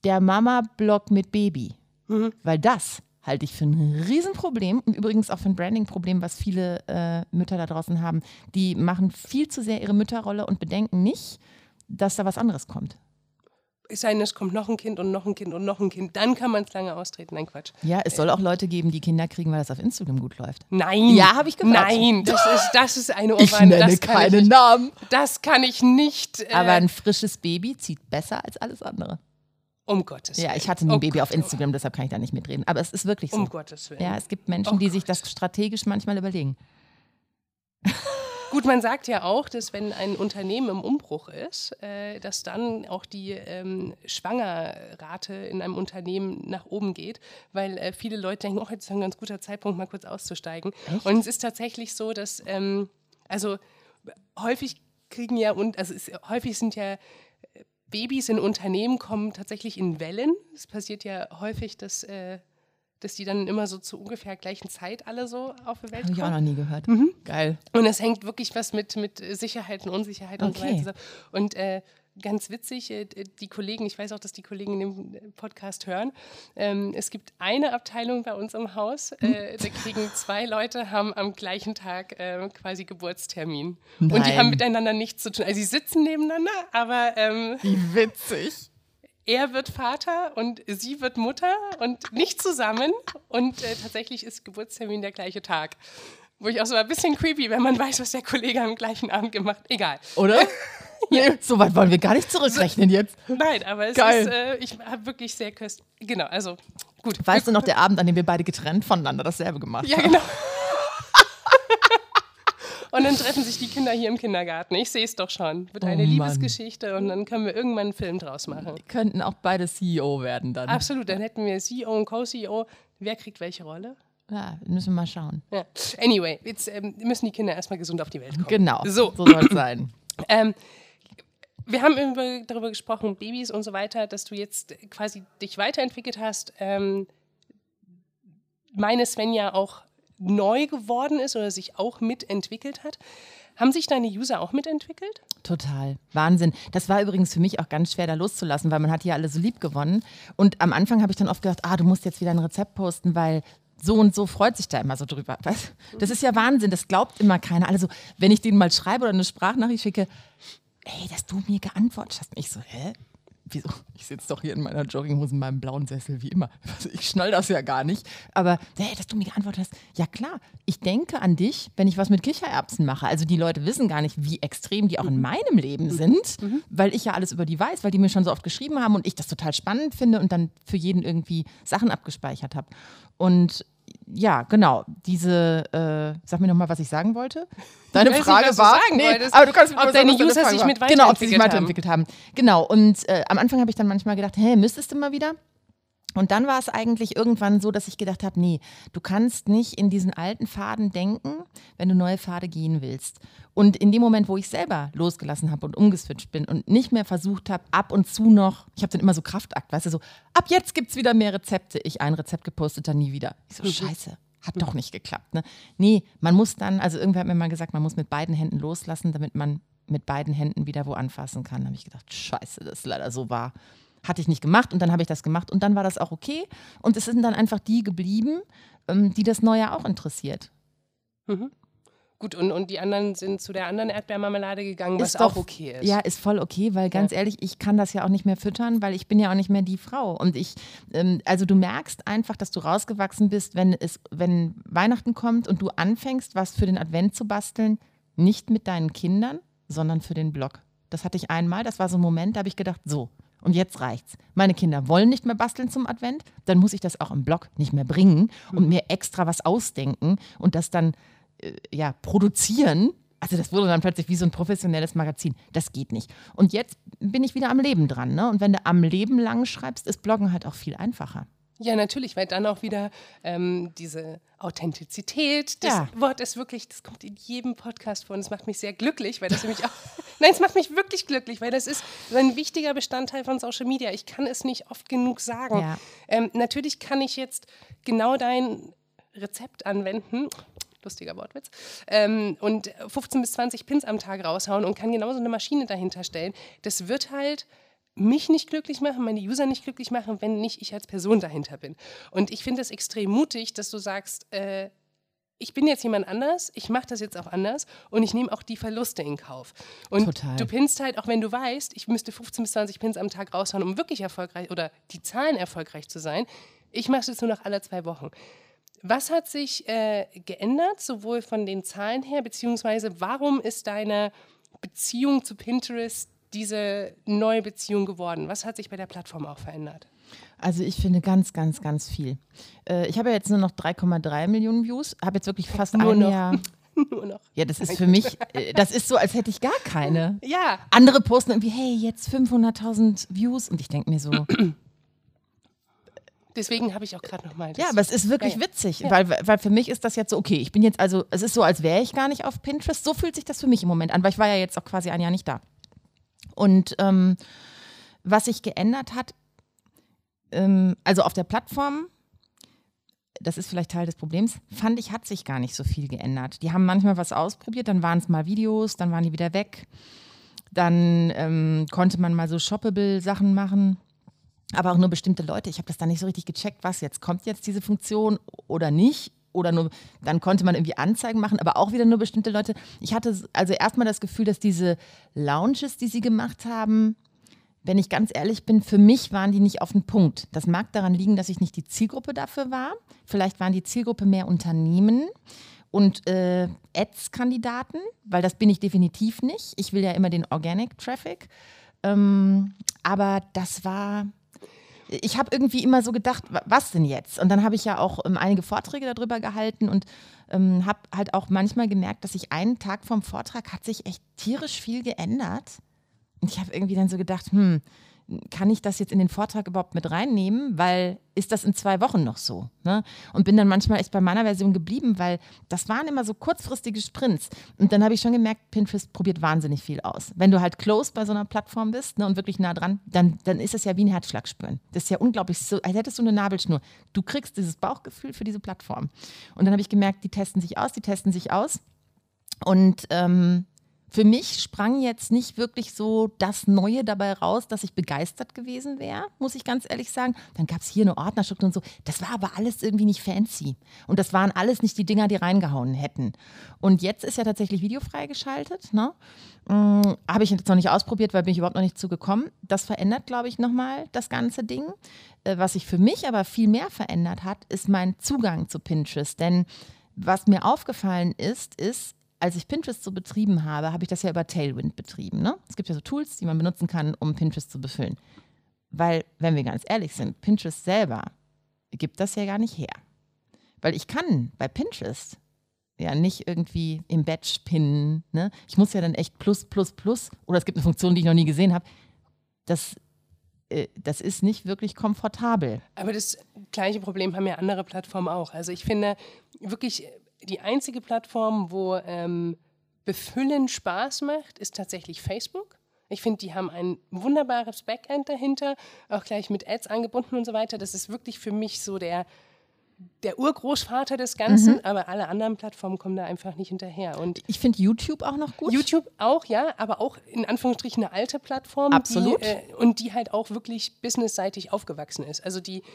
der Mama-Blog mit Baby. Mhm. Weil das halte ich für ein Riesenproblem und übrigens auch für ein Branding-Problem, was viele äh, Mütter da draußen haben. Die machen viel zu sehr ihre Mütterrolle und bedenken nicht, dass da was anderes kommt. Es sei denn, es kommt noch ein Kind und noch ein Kind und noch ein Kind, dann kann man es lange austreten. Nein, Quatsch. Ja, es soll auch Leute geben, die Kinder kriegen, weil das auf Instagram gut läuft. Nein. Ja, habe ich gehört. Nein, das ist, das ist eine Ich Ohrfeige. nenne das kann keine ich, Namen. Das kann ich nicht. Äh, Aber ein frisches Baby zieht besser als alles andere. Um Gottes Willen. Ja, ich hatte nie ein oh Baby Gott, auf Instagram, deshalb kann ich da nicht mitreden. Aber es ist wirklich so. Um Gottes Willen. Ja, es gibt Menschen, oh die sich Gott. das strategisch manchmal überlegen. Gut, man sagt ja auch, dass wenn ein Unternehmen im Umbruch ist, äh, dass dann auch die ähm, Schwangerrate in einem Unternehmen nach oben geht, weil äh, viele Leute denken, oh, jetzt ist ein ganz guter Zeitpunkt, mal kurz auszusteigen. Echt? Und es ist tatsächlich so, dass ähm, also häufig kriegen ja und also es, häufig sind ja Babys in Unternehmen kommen tatsächlich in Wellen. Es passiert ja häufig, dass äh, dass die dann immer so zu ungefähr gleichen Zeit alle so auf die Welt Habe ich auch kommen. noch nie gehört. Mhm. Geil. Und es hängt wirklich was mit, mit Sicherheit und Unsicherheit und Okay. so weiter. Und äh, ganz witzig, äh, die Kollegen, ich weiß auch, dass die Kollegen in dem Podcast hören, ähm, es gibt eine Abteilung bei uns im Haus, äh, da kriegen zwei Leute, haben am gleichen Tag äh, quasi Geburtstermin. Und die Nein. haben miteinander nichts zu tun. Also sie sitzen nebeneinander, aber ähm, Wie witzig. er wird Vater und sie wird Mutter und nicht zusammen. Und äh, tatsächlich ist Geburtstermin der gleiche Tag. Wo ich auch so ein bisschen creepy, wenn man weiß, was der Kollege am gleichen Abend gemacht hat. Egal. Oder? Nee, so weit wollen wir gar nicht zurückrechnen jetzt. Nein, aber es Geil. ist, äh, ich habe wirklich sehr köstlich. Genau, also gut. Weißt du noch, der Abend, an dem wir beide getrennt voneinander dasselbe gemacht Ja, haben? genau. Und dann treffen sich die Kinder hier im Kindergarten. Ich sehe es doch schon. Wird Oh eine Mann. Liebesgeschichte und dann können wir irgendwann einen Film draus machen. Wir könnten auch beide C E O werden dann. Absolut, dann hätten wir C E O und Co-C E O. Wer kriegt welche Rolle? Ja, müssen wir mal schauen. Ja. Anyway, jetzt ähm, müssen die Kinder erstmal gesund auf die Welt kommen. Genau, So, so soll es sein. ähm, wir haben über, darüber gesprochen, Babys und so weiter, dass du jetzt quasi dich weiterentwickelt hast. Ähm, meine Svenja auch neu geworden ist oder sich auch mitentwickelt hat. Haben sich deine User auch mitentwickelt? Total. Wahnsinn. Das war übrigens für mich auch ganz schwer, da loszulassen, weil man hat die ja alle so lieb gewonnen. Und am Anfang habe ich dann oft gedacht, ah, du musst jetzt wieder ein Rezept posten, weil so und so freut sich da immer so drüber. Weißt? Das ist ja Wahnsinn, das glaubt immer keiner. Also, wenn ich denen mal schreibe oder eine Sprachnachricht schicke, ey, dass du mir geantwortet hast. Und ich so, hä? Wieso? Ich sitze doch hier in meiner Jogginghose in meinem blauen Sessel, wie immer. Also ich schnall das ja gar nicht. Aber, hey, dass du mir geantwortet hast, ja klar, ich denke an dich, wenn ich was mit Kichererbsen mache. Also die Leute wissen gar nicht, wie extrem die auch in meinem Leben sind, mhm. weil ich ja alles über die weiß, weil die mir schon so oft geschrieben haben und ich das total spannend finde und dann für jeden irgendwie Sachen abgespeichert habe. Und ja, genau, diese, äh, sag mir nochmal, was ich sagen wollte. Deine ich weiß Frage nicht, was war, du sagen nee, wolltest, aber du kannst ob deine User Frage sich war. mit Genau, ob sie sich weiterentwickelt weiterentwickelt haben. Genau, und äh, am Anfang habe ich dann manchmal gedacht, hä, müsstest du mal wieder? Und dann war es eigentlich irgendwann so, dass ich gedacht habe, nee, du kannst nicht in diesen alten Pfaden denken, wenn du neue Pfade gehen willst. Und in dem Moment, wo ich selber losgelassen habe und umgeswitcht bin und nicht mehr versucht habe, ab und zu noch, ich habe dann immer so Kraftakt, weißt du, so, ab jetzt gibt es wieder mehr Rezepte. Ich ein Rezept gepostet, dann nie wieder. Ich so, mhm. scheiße, hat doch nicht geklappt. Ne? Nee, man muss dann, also irgendwer hat mir mal gesagt, man muss mit beiden Händen loslassen, damit man mit beiden Händen wieder wo anfassen kann. Da habe ich gedacht, scheiße, das ist leider so wahr. Hatte ich nicht gemacht und dann habe ich das gemacht und dann war das auch okay. Und es sind dann einfach die geblieben, ähm, die das Neue auch interessiert. Mhm. Gut, und, und die anderen sind zu der anderen Erdbeermarmelade gegangen, was ist doch, auch okay ist. Ja, ist voll okay, weil ganz ja. ehrlich, ich kann das ja auch nicht mehr füttern, weil ich bin ja auch nicht mehr die Frau. Und ich, ähm, also du merkst einfach, dass du rausgewachsen bist, wenn es, wenn Weihnachten kommt und du anfängst, was für den Advent zu basteln, nicht mit deinen Kindern, sondern für den Blog. Das hatte ich einmal, das war so ein Moment, da habe ich gedacht, so, und jetzt reicht's. Meine Kinder wollen nicht mehr basteln zum Advent, dann muss ich das auch im Blog nicht mehr bringen und mir extra was ausdenken und das dann äh, ja, produzieren. Also das wurde dann plötzlich wie so ein professionelles Magazin. Das geht nicht. Und jetzt bin ich wieder am Leben dran. Ne? Und wenn du am Leben lang schreibst, ist Bloggen halt auch viel einfacher. Ja, natürlich, weil dann auch wieder ähm, diese Authentizität, das ja. Wort ist wirklich, das kommt in jedem Podcast vor und das macht mich sehr glücklich, weil das nämlich auch, nein, es macht mich wirklich glücklich, weil das ist so ein wichtiger Bestandteil von Social Media. Ich kann es nicht oft genug sagen. Ja. Ähm, natürlich kann ich jetzt genau dein Rezept anwenden, lustiger Wortwitz, ähm, und fünfzehn bis zwanzig Pins am Tag raushauen und kann genauso eine Maschine dahinter stellen. Das wird halt mich nicht glücklich machen, meine User nicht glücklich machen, wenn nicht ich als Person dahinter bin. Und ich finde es extrem mutig, dass du sagst, äh, ich bin jetzt jemand anders, ich mache das jetzt auch anders und ich nehme auch die Verluste in Kauf. Und Total. Du pinnst halt, auch wenn du weißt, ich müsste fünfzehn bis zwanzig Pins am Tag raushauen, um wirklich erfolgreich oder die Zahlen erfolgreich zu sein. Ich mache es jetzt nur noch alle zwei Wochen. Was hat sich äh, geändert, sowohl von den Zahlen her, beziehungsweise warum ist deine Beziehung zu Pinterest diese neue Beziehung geworden? Was hat sich bei der Plattform auch verändert? Also ich finde ganz, ganz, ganz viel. Äh, ich habe ja jetzt nur noch drei Komma drei Millionen Views, habe jetzt wirklich fast Nur ein noch. Jahr. Nur noch. Ja, das ist für mich, äh, das ist so, als hätte ich gar keine. Ja. Andere posten irgendwie, hey, jetzt fünfhunderttausend Views und ich denke mir so. Deswegen habe ich auch gerade nochmal. Ja, aber es ist wirklich ja, ja. witzig, Ja. Weil, weil für mich ist das jetzt so, okay, ich bin jetzt also, es ist so, als wäre ich gar nicht auf Pinterest. So fühlt sich das für mich im Moment an, weil ich war ja jetzt auch quasi ein Jahr nicht da. Und ähm, was sich geändert hat, ähm, also auf der Plattform, das ist vielleicht Teil des Problems, fand ich, hat sich gar nicht so viel geändert. Die haben manchmal was ausprobiert, dann waren es mal Videos, dann waren die wieder weg. Dann ähm, konnte man mal so Shoppable-Sachen machen. Aber auch nur bestimmte Leute. Ich habe das dann nicht so richtig gecheckt, was jetzt, kommt jetzt diese Funktion oder nicht? Oder nur, dann konnte man irgendwie Anzeigen machen, aber auch wieder nur bestimmte Leute. Ich hatte also erstmal das Gefühl, dass diese Launches, die sie gemacht haben, wenn ich ganz ehrlich bin, für mich waren die nicht auf den Punkt. Das mag daran liegen, dass ich nicht die Zielgruppe dafür war. Vielleicht waren die Zielgruppe mehr Unternehmen und äh, Ads-Kandidaten, weil das bin ich definitiv nicht. Ich will ja immer den Organic Traffic. Ähm, aber das war... Ich habe irgendwie immer so gedacht, was denn jetzt? Und dann habe ich ja auch ähm, einige Vorträge darüber gehalten und ähm, habe halt auch manchmal gemerkt, dass sich einen Tag vom Vortrag hat sich echt tierisch viel geändert. Und ich habe irgendwie dann so gedacht, hm, kann ich das jetzt in den Vortrag überhaupt mit reinnehmen? Weil ist das in zwei Wochen noch so? Ne? Und bin dann manchmal echt bei meiner Version geblieben, weil das waren immer so kurzfristige Sprints. Und dann habe ich schon gemerkt, Pinterest probiert wahnsinnig viel aus. Wenn du halt close bei so einer Plattform bist, ne, und wirklich nah dran, dann, dann ist es ja wie ein Herzschlag spüren. Das ist ja unglaublich, so, als hättest du eine Nabelschnur. Du kriegst dieses Bauchgefühl für diese Plattform. Und dann habe ich gemerkt, die testen sich aus, die testen sich aus. Und ähm, für mich sprang jetzt nicht wirklich so das Neue dabei raus, dass ich begeistert gewesen wäre, muss ich ganz ehrlich sagen. Dann gab es hier eine Ordnerstruktur und so. Das war aber alles irgendwie nicht fancy. Und das waren alles nicht die Dinger, die reingehauen hätten. Und jetzt ist ja tatsächlich Video freigeschaltet. Ne? Hm, habe ich jetzt noch nicht ausprobiert, weil bin ich überhaupt noch nicht zugekommen. Das verändert, glaube ich, nochmal das ganze Ding. Äh, was sich für mich aber viel mehr verändert hat, ist mein Zugang zu Pinterest. Denn was mir aufgefallen ist, ist, als ich Pinterest so betrieben habe, habe ich das ja über Tailwind betrieben. Ne? Es gibt ja so Tools, die man benutzen kann, um Pinterest zu befüllen. Weil, wenn wir ganz ehrlich sind, Pinterest selber gibt das ja gar nicht her. Weil ich kann bei Pinterest ja nicht irgendwie im Batch pinnen. Ne? Ich muss ja dann echt plus, plus, plus, oder es gibt eine Funktion, die ich noch nie gesehen habe. Das, äh, das ist nicht wirklich komfortabel. Aber das gleiche Problem haben ja andere Plattformen auch. Also ich finde wirklich... Die einzige Plattform, wo ähm, Befüllen Spaß macht, ist tatsächlich Facebook. Ich finde, die haben ein wunderbares Backend dahinter, auch gleich mit Ads angebunden und so weiter. Das ist wirklich für mich so der, der Urgroßvater des Ganzen, mhm. aber alle anderen Plattformen kommen da einfach nicht hinterher. Und ich finde YouTube auch noch gut. YouTube auch, ja, aber auch in Anführungsstrichen eine alte Plattform. Absolut. Die, äh, und die halt auch wirklich businessseitig aufgewachsen ist. Also die...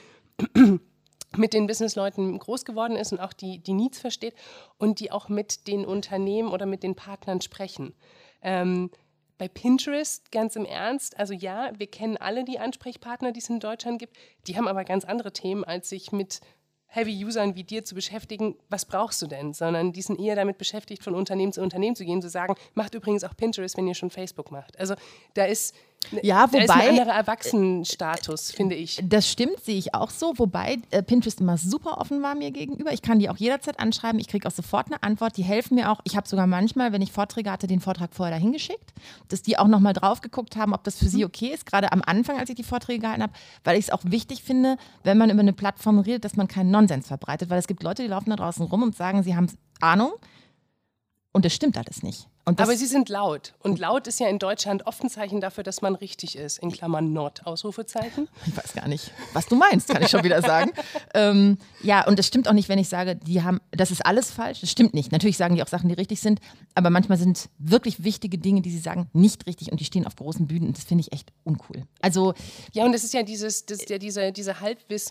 mit den Businessleuten groß geworden ist und auch die, die Needs versteht und die auch mit den Unternehmen oder mit den Partnern sprechen. Ähm, bei Pinterest, ganz im Ernst, also ja, wir kennen alle die Ansprechpartner, die es in Deutschland gibt, die haben aber ganz andere Themen, als sich mit Heavy-Usern wie dir zu beschäftigen, was brauchst du denn? Sondern die sind eher damit beschäftigt, von Unternehmen zu Unternehmen zu gehen, zu sagen, macht übrigens auch Pinterest, wenn ihr schon Facebook macht. Also da ist, ja, wobei, da ist ein anderer Erwachsenenstatus, finde ich. Das stimmt, sehe ich auch so, wobei äh, Pinterest immer super offen war mir gegenüber. Ich kann die auch jederzeit anschreiben, ich kriege auch sofort eine Antwort, die helfen mir auch. Ich habe sogar manchmal, wenn ich Vorträge hatte, den Vortrag vorher dahin geschickt, dass die auch nochmal drauf geguckt haben, ob das für sie okay ist, gerade am Anfang, als ich die Vorträge gehalten habe, weil ich es auch wichtig finde, wenn man über eine Plattform redet, dass man keinen Nonsens verbreitet, weil es gibt Leute, die laufen da draußen rum und sagen, sie haben Ahnung und das stimmt alles nicht. Und das Aber sie sind laut. Und laut ist ja in Deutschland oft ein Zeichen dafür, dass man richtig ist. In Klammern not, Ausrufezeichen. Ich weiß gar nicht, was du meinst, kann ich schon wieder sagen. ähm, ja, und das stimmt auch nicht, wenn ich sage, die haben, das ist alles falsch. Das stimmt nicht. Natürlich sagen die auch Sachen, die richtig sind. Aber manchmal sind wirklich wichtige Dinge, die sie sagen, nicht richtig. Und die stehen auf großen Bühnen. Und das finde ich echt uncool. Also ja, und das ist ja dieses, das ist ja diese, diese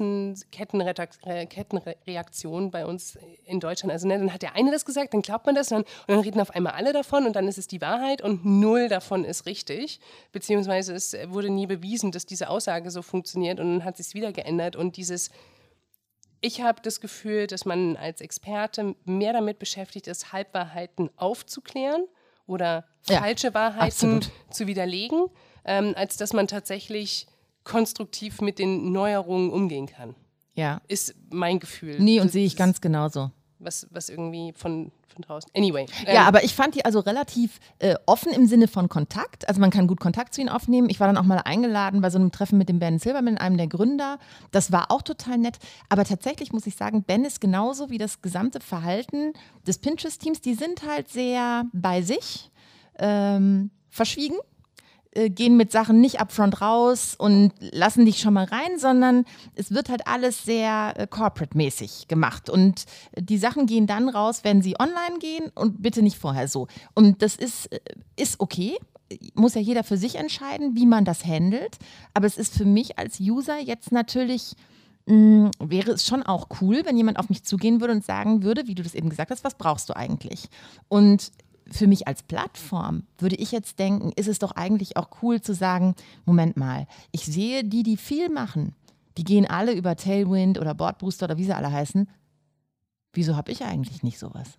Halbwissen-Kettenreaktion bei uns in Deutschland. Also ne, dann hat der eine das gesagt, dann glaubt man das und dann, und dann reden auf einmal alle davon und dann ist es die Wahrheit und null davon ist richtig. Beziehungsweise es wurde nie bewiesen, dass diese Aussage so funktioniert und dann hat es sich wieder geändert. Und dieses, ich habe das Gefühl, dass man als Experte mehr damit beschäftigt ist, Halbwahrheiten aufzuklären oder Ja, falsche Wahrheiten absolut. zu widerlegen, ähm, als dass man tatsächlich konstruktiv mit den Neuerungen umgehen kann. ja, Ist mein Gefühl. nee, und Das sehe ich ist ganz genauso. Was, was irgendwie von, von draußen. Anyway. Ja, ähm, aber ich fand die also relativ äh, offen im Sinne von Kontakt. Also man kann gut Kontakt zu ihnen aufnehmen. Ich war dann auch mal eingeladen bei so einem Treffen mit dem Ben Silverman, einem der Gründer. Das war auch total nett. Aber tatsächlich muss ich sagen, Ben ist genauso wie das gesamte Verhalten des Pinterest-Teams. Die sind halt sehr bei sich, ähm, verschwiegen, äh, gehen mit Sachen nicht upfront raus und lassen dich schon mal rein, sondern es wird halt alles sehr äh, corporate-mäßig gemacht. Und die Sachen gehen dann raus, wenn sie online gehen und bitte nicht vorher so. Und das ist, äh, ist okay. Muss ja jeder für sich entscheiden, wie man das handelt. Aber es ist für mich als User jetzt natürlich, mh, wäre es schon auch cool, wenn jemand auf mich zugehen würde und sagen würde, wie du das eben gesagt hast, was brauchst du eigentlich? Und für mich als Plattform würde ich jetzt denken, ist es doch eigentlich auch cool zu sagen, Moment mal, ich sehe die, die viel machen, die gehen alle über Tailwind oder Boardbooster oder wie sie alle heißen. Wieso habe ich eigentlich nicht sowas?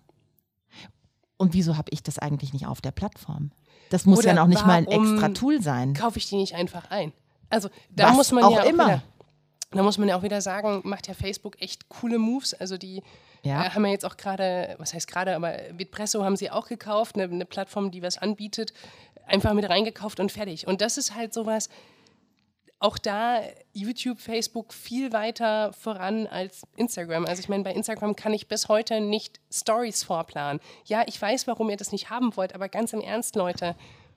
Und wieso habe ich das eigentlich nicht auf der Plattform? Das muss Oder ja noch nicht mal ein warum extra Tool sein. kaufe ich die nicht einfach ein? Also da Was muss man auch ja auch immer. Wieder, da muss man ja auch wieder sagen, macht ja Facebook echt coole Moves. Also die Ja. äh, haben ja jetzt auch gerade, was heißt gerade, aber Vitpresso haben sie auch gekauft, eine, eine Plattform, die was anbietet, einfach mit reingekauft und fertig. Und das ist halt sowas, auch da YouTube, Facebook viel weiter voran als Instagram. Also ich meine, bei Instagram kann ich bis heute nicht Stories vorplanen. Ja, ich weiß, warum ihr das nicht haben wollt, aber ganz im Ernst, Leute,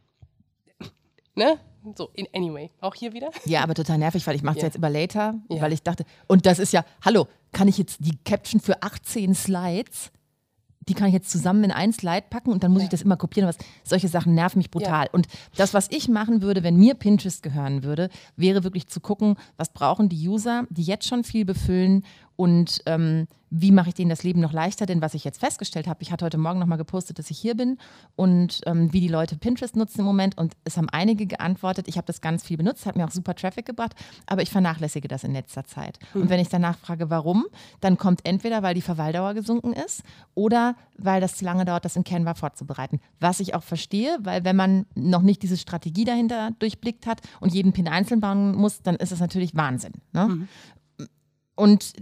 ne? So, in, anyway, auch hier wieder. Ja, aber total nervig, weil ich mache es Ja. jetzt über Later, Ja. weil ich dachte, und das ist ja, hallo, kann ich jetzt die Caption für achtzehn Slides, die kann ich jetzt zusammen in ein Slide packen und dann muss Ja. ich das immer kopieren. Was, solche Sachen nerven mich brutal. Und das, was ich machen würde, wenn mir Pinterest gehören würde, wäre wirklich zu gucken, was brauchen die User, die jetzt schon viel befüllen und ähm, wie mache ich denen das Leben noch leichter? Denn was ich jetzt festgestellt habe, ich hatte heute Morgen nochmal gepostet, dass ich hier bin und ähm, wie die Leute Pinterest nutzen im Moment und es haben einige geantwortet, ich habe das ganz viel benutzt, hat mir auch super Traffic gebracht, aber ich vernachlässige das in letzter Zeit. Und wenn ich danach frage, warum, dann kommt entweder, weil die Verweildauer gesunken ist oder weil das zu lange dauert, das in Canva vorzubereiten. Was ich auch verstehe, weil wenn man noch nicht diese Strategie dahinter durchblickt hat und jeden Pin einzeln bauen muss, dann ist das natürlich Wahnsinn. Ne? Mhm. Und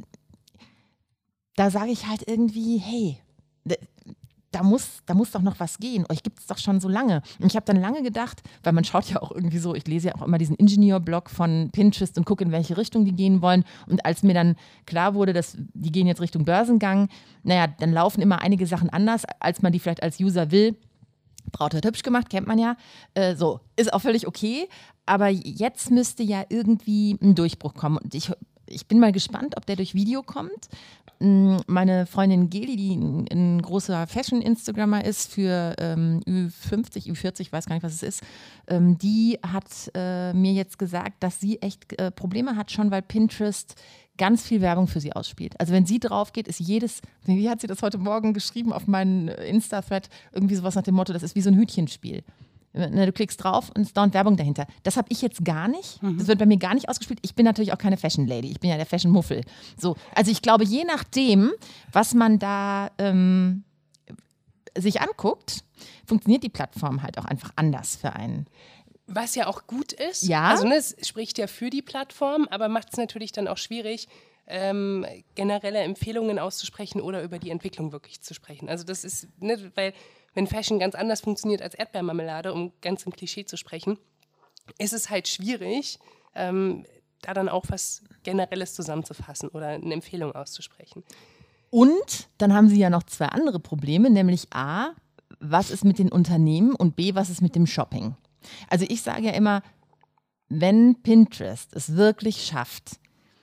da sage ich halt irgendwie, hey, da muss, da muss doch noch was gehen. Euch gibt es doch schon so lange. Und ich habe dann lange gedacht, weil man schaut ja auch irgendwie so, ich lese ja auch immer diesen Ingenieur-Blog von Pinterest und gucke, in welche Richtung die gehen wollen. Und als mir dann klar wurde, dass die gehen jetzt Richtung Börsengang, naja, dann laufen immer einige Sachen anders, als man die vielleicht als User will. Braut hat hübsch gemacht, kennt man ja. Äh, so, ist auch völlig okay. Aber jetzt müsste ja irgendwie ein Durchbruch kommen. Und ich, ich bin mal gespannt, ob der durch Video kommt. Meine Freundin Geli, die ein, ein großer Fashion-Instagrammer ist für ähm, Ü fünfzig, Ü vierzig, ich weiß gar nicht, was es ist, ähm, die hat äh, mir jetzt gesagt, dass sie echt äh, Probleme hat schon, weil Pinterest ganz viel Werbung für sie ausspielt. Also wenn sie drauf geht, ist jedes, wie hat sie das heute Morgen geschrieben auf meinen Insta-Thread, irgendwie sowas nach dem Motto, das ist wie so ein Hütchenspiel. Du klickst drauf und es ist dauernd Werbung dahinter. Das habe ich jetzt gar nicht. Das wird bei mir gar nicht ausgespielt. Ich bin natürlich auch keine Fashion Lady. Ich bin ja der Fashion Muffel. So, also ich glaube, je nachdem, was man da ähm, sich anguckt, funktioniert die Plattform halt auch einfach anders für einen. Was ja auch gut ist. Ja. Also ne, es spricht ja für die Plattform, aber macht es natürlich dann auch schwierig, ähm, generelle Empfehlungen auszusprechen oder über die Entwicklung wirklich zu sprechen. Also das ist, ne, weil wenn Fashion ganz anders funktioniert als Erdbeermarmelade, um ganz im Klischee zu sprechen, ist es halt schwierig, ähm, da dann auch was Generelles zusammenzufassen oder eine Empfehlung auszusprechen. Und dann haben sie ja noch zwei andere Probleme, nämlich A, was ist mit den Unternehmen und B, was ist mit dem Shopping? Also ich sage ja immer, wenn Pinterest es wirklich schafft,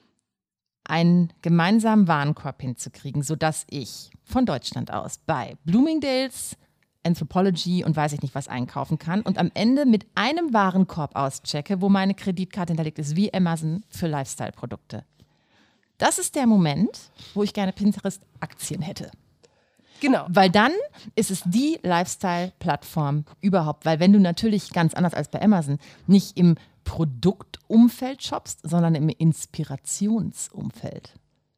einen gemeinsamen Warenkorb hinzukriegen, sodass ich von Deutschland aus bei Bloomingdale's, Anthropologie und weiß ich nicht was einkaufen kann und am Ende mit einem Warenkorb auschecke, wo meine Kreditkarte hinterlegt ist, wie Amazon für Lifestyle-Produkte. Das ist der Moment, wo ich gerne Pinterest-Aktien hätte. Genau. Weil dann ist es die Lifestyle-Plattform überhaupt. Weil wenn du natürlich ganz anders als bei Amazon nicht im Produktumfeld shoppst, sondern im Inspirationsumfeld,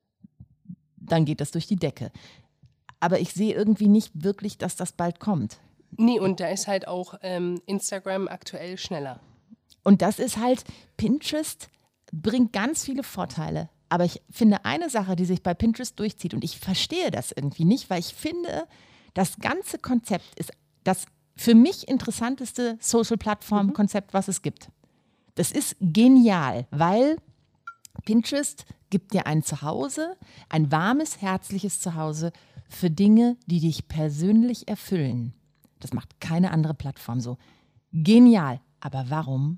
dann geht das durch die Decke. Aber ich sehe irgendwie nicht wirklich, dass das bald kommt. Nee, und da ist halt auch ähm, Instagram aktuell schneller. Und das ist halt, Pinterest bringt ganz viele Vorteile. Aber ich finde eine Sache, die sich bei Pinterest durchzieht, und ich verstehe das irgendwie nicht, weil ich finde, das ganze Konzept ist das für mich interessanteste Social-Plattform-Konzept, was es gibt. Das ist genial, weil Pinterest gibt dir ein Zuhause, ein warmes, herzliches Zuhause für Dinge, die dich persönlich erfüllen. Das macht keine andere Plattform so. Genial. Aber warum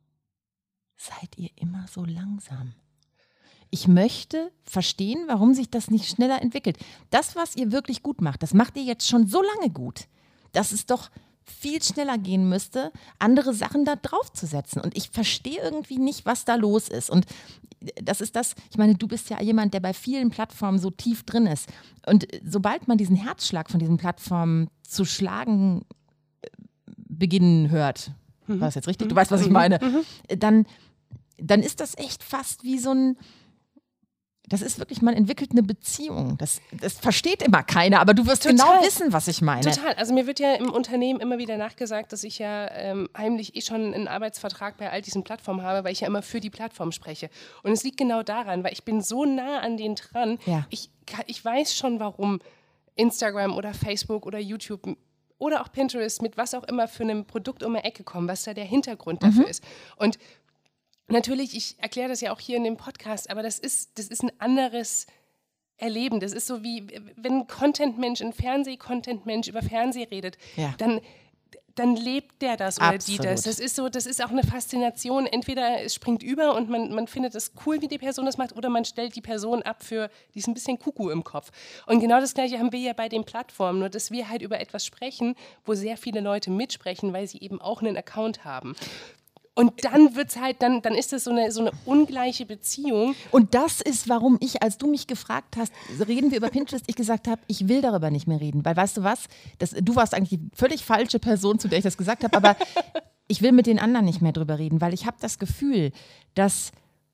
seid ihr immer so langsam? Ich möchte verstehen, warum sich das nicht schneller entwickelt. Das, was ihr wirklich gut macht, das macht ihr jetzt schon so lange gut, dass es doch viel schneller gehen müsste, andere Sachen da draufzusetzen. Und ich verstehe irgendwie nicht, was da los ist. Und das ist das, ich meine, du bist ja jemand, der bei vielen Plattformen so tief drin ist. Und sobald man diesen Herzschlag von diesen Plattformen zu schlagen beginnen hört, mhm. war das jetzt richtig? Du weißt, was ich meine. Mhm. Dann, dann ist das echt fast wie so ein, das ist wirklich, man entwickelt eine Beziehung. Das, das versteht immer keiner, aber du wirst Total. genau wissen, was ich meine. Total. Also mir wird ja im Unternehmen immer wieder nachgesagt, dass ich ja ähm, heimlich eh schon einen Arbeitsvertrag bei all diesen Plattformen habe, weil ich ja immer für die Plattform spreche. Und es liegt genau daran, weil ich bin so nah an denen dran. Ja. Ich, ich weiß schon, warum Instagram oder Facebook oder YouTube oder auch Pinterest mit was auch immer für einem Produkt um die Ecke kommen, was da der Hintergrund dafür mhm. ist. Und natürlich, ich erkläre das ja auch hier in dem Podcast, aber das ist, das ist ein anderes Erleben. Das ist so wie, wenn ein Content-Mensch, ein Fernseh-Content-Mensch über Fernsehen redet, ja. dann, dann lebt der das oder Absolut. die das. Das ist so, das ist auch eine Faszination. Entweder es springt über und man, man findet es cool, wie die Person das macht, oder man stellt die Person ab für, die ist ein bisschen Kuckuck im Kopf. Und genau das Gleiche haben wir ja bei den Plattformen, nur dass wir halt über etwas sprechen, wo sehr viele Leute mitsprechen, weil sie eben auch einen Account haben. Und dann wird's halt, dann, dann ist das so eine, so eine ungleiche Beziehung. Und das ist, warum ich, als du mich gefragt hast, reden wir über Pinterest, ich gesagt habe, ich will darüber nicht mehr reden. Weil weißt du was, das, du warst eigentlich die völlig falsche Person, zu der ich das gesagt habe, aber ich will mit den anderen nicht mehr drüber reden, weil ich habe das Gefühl, dass,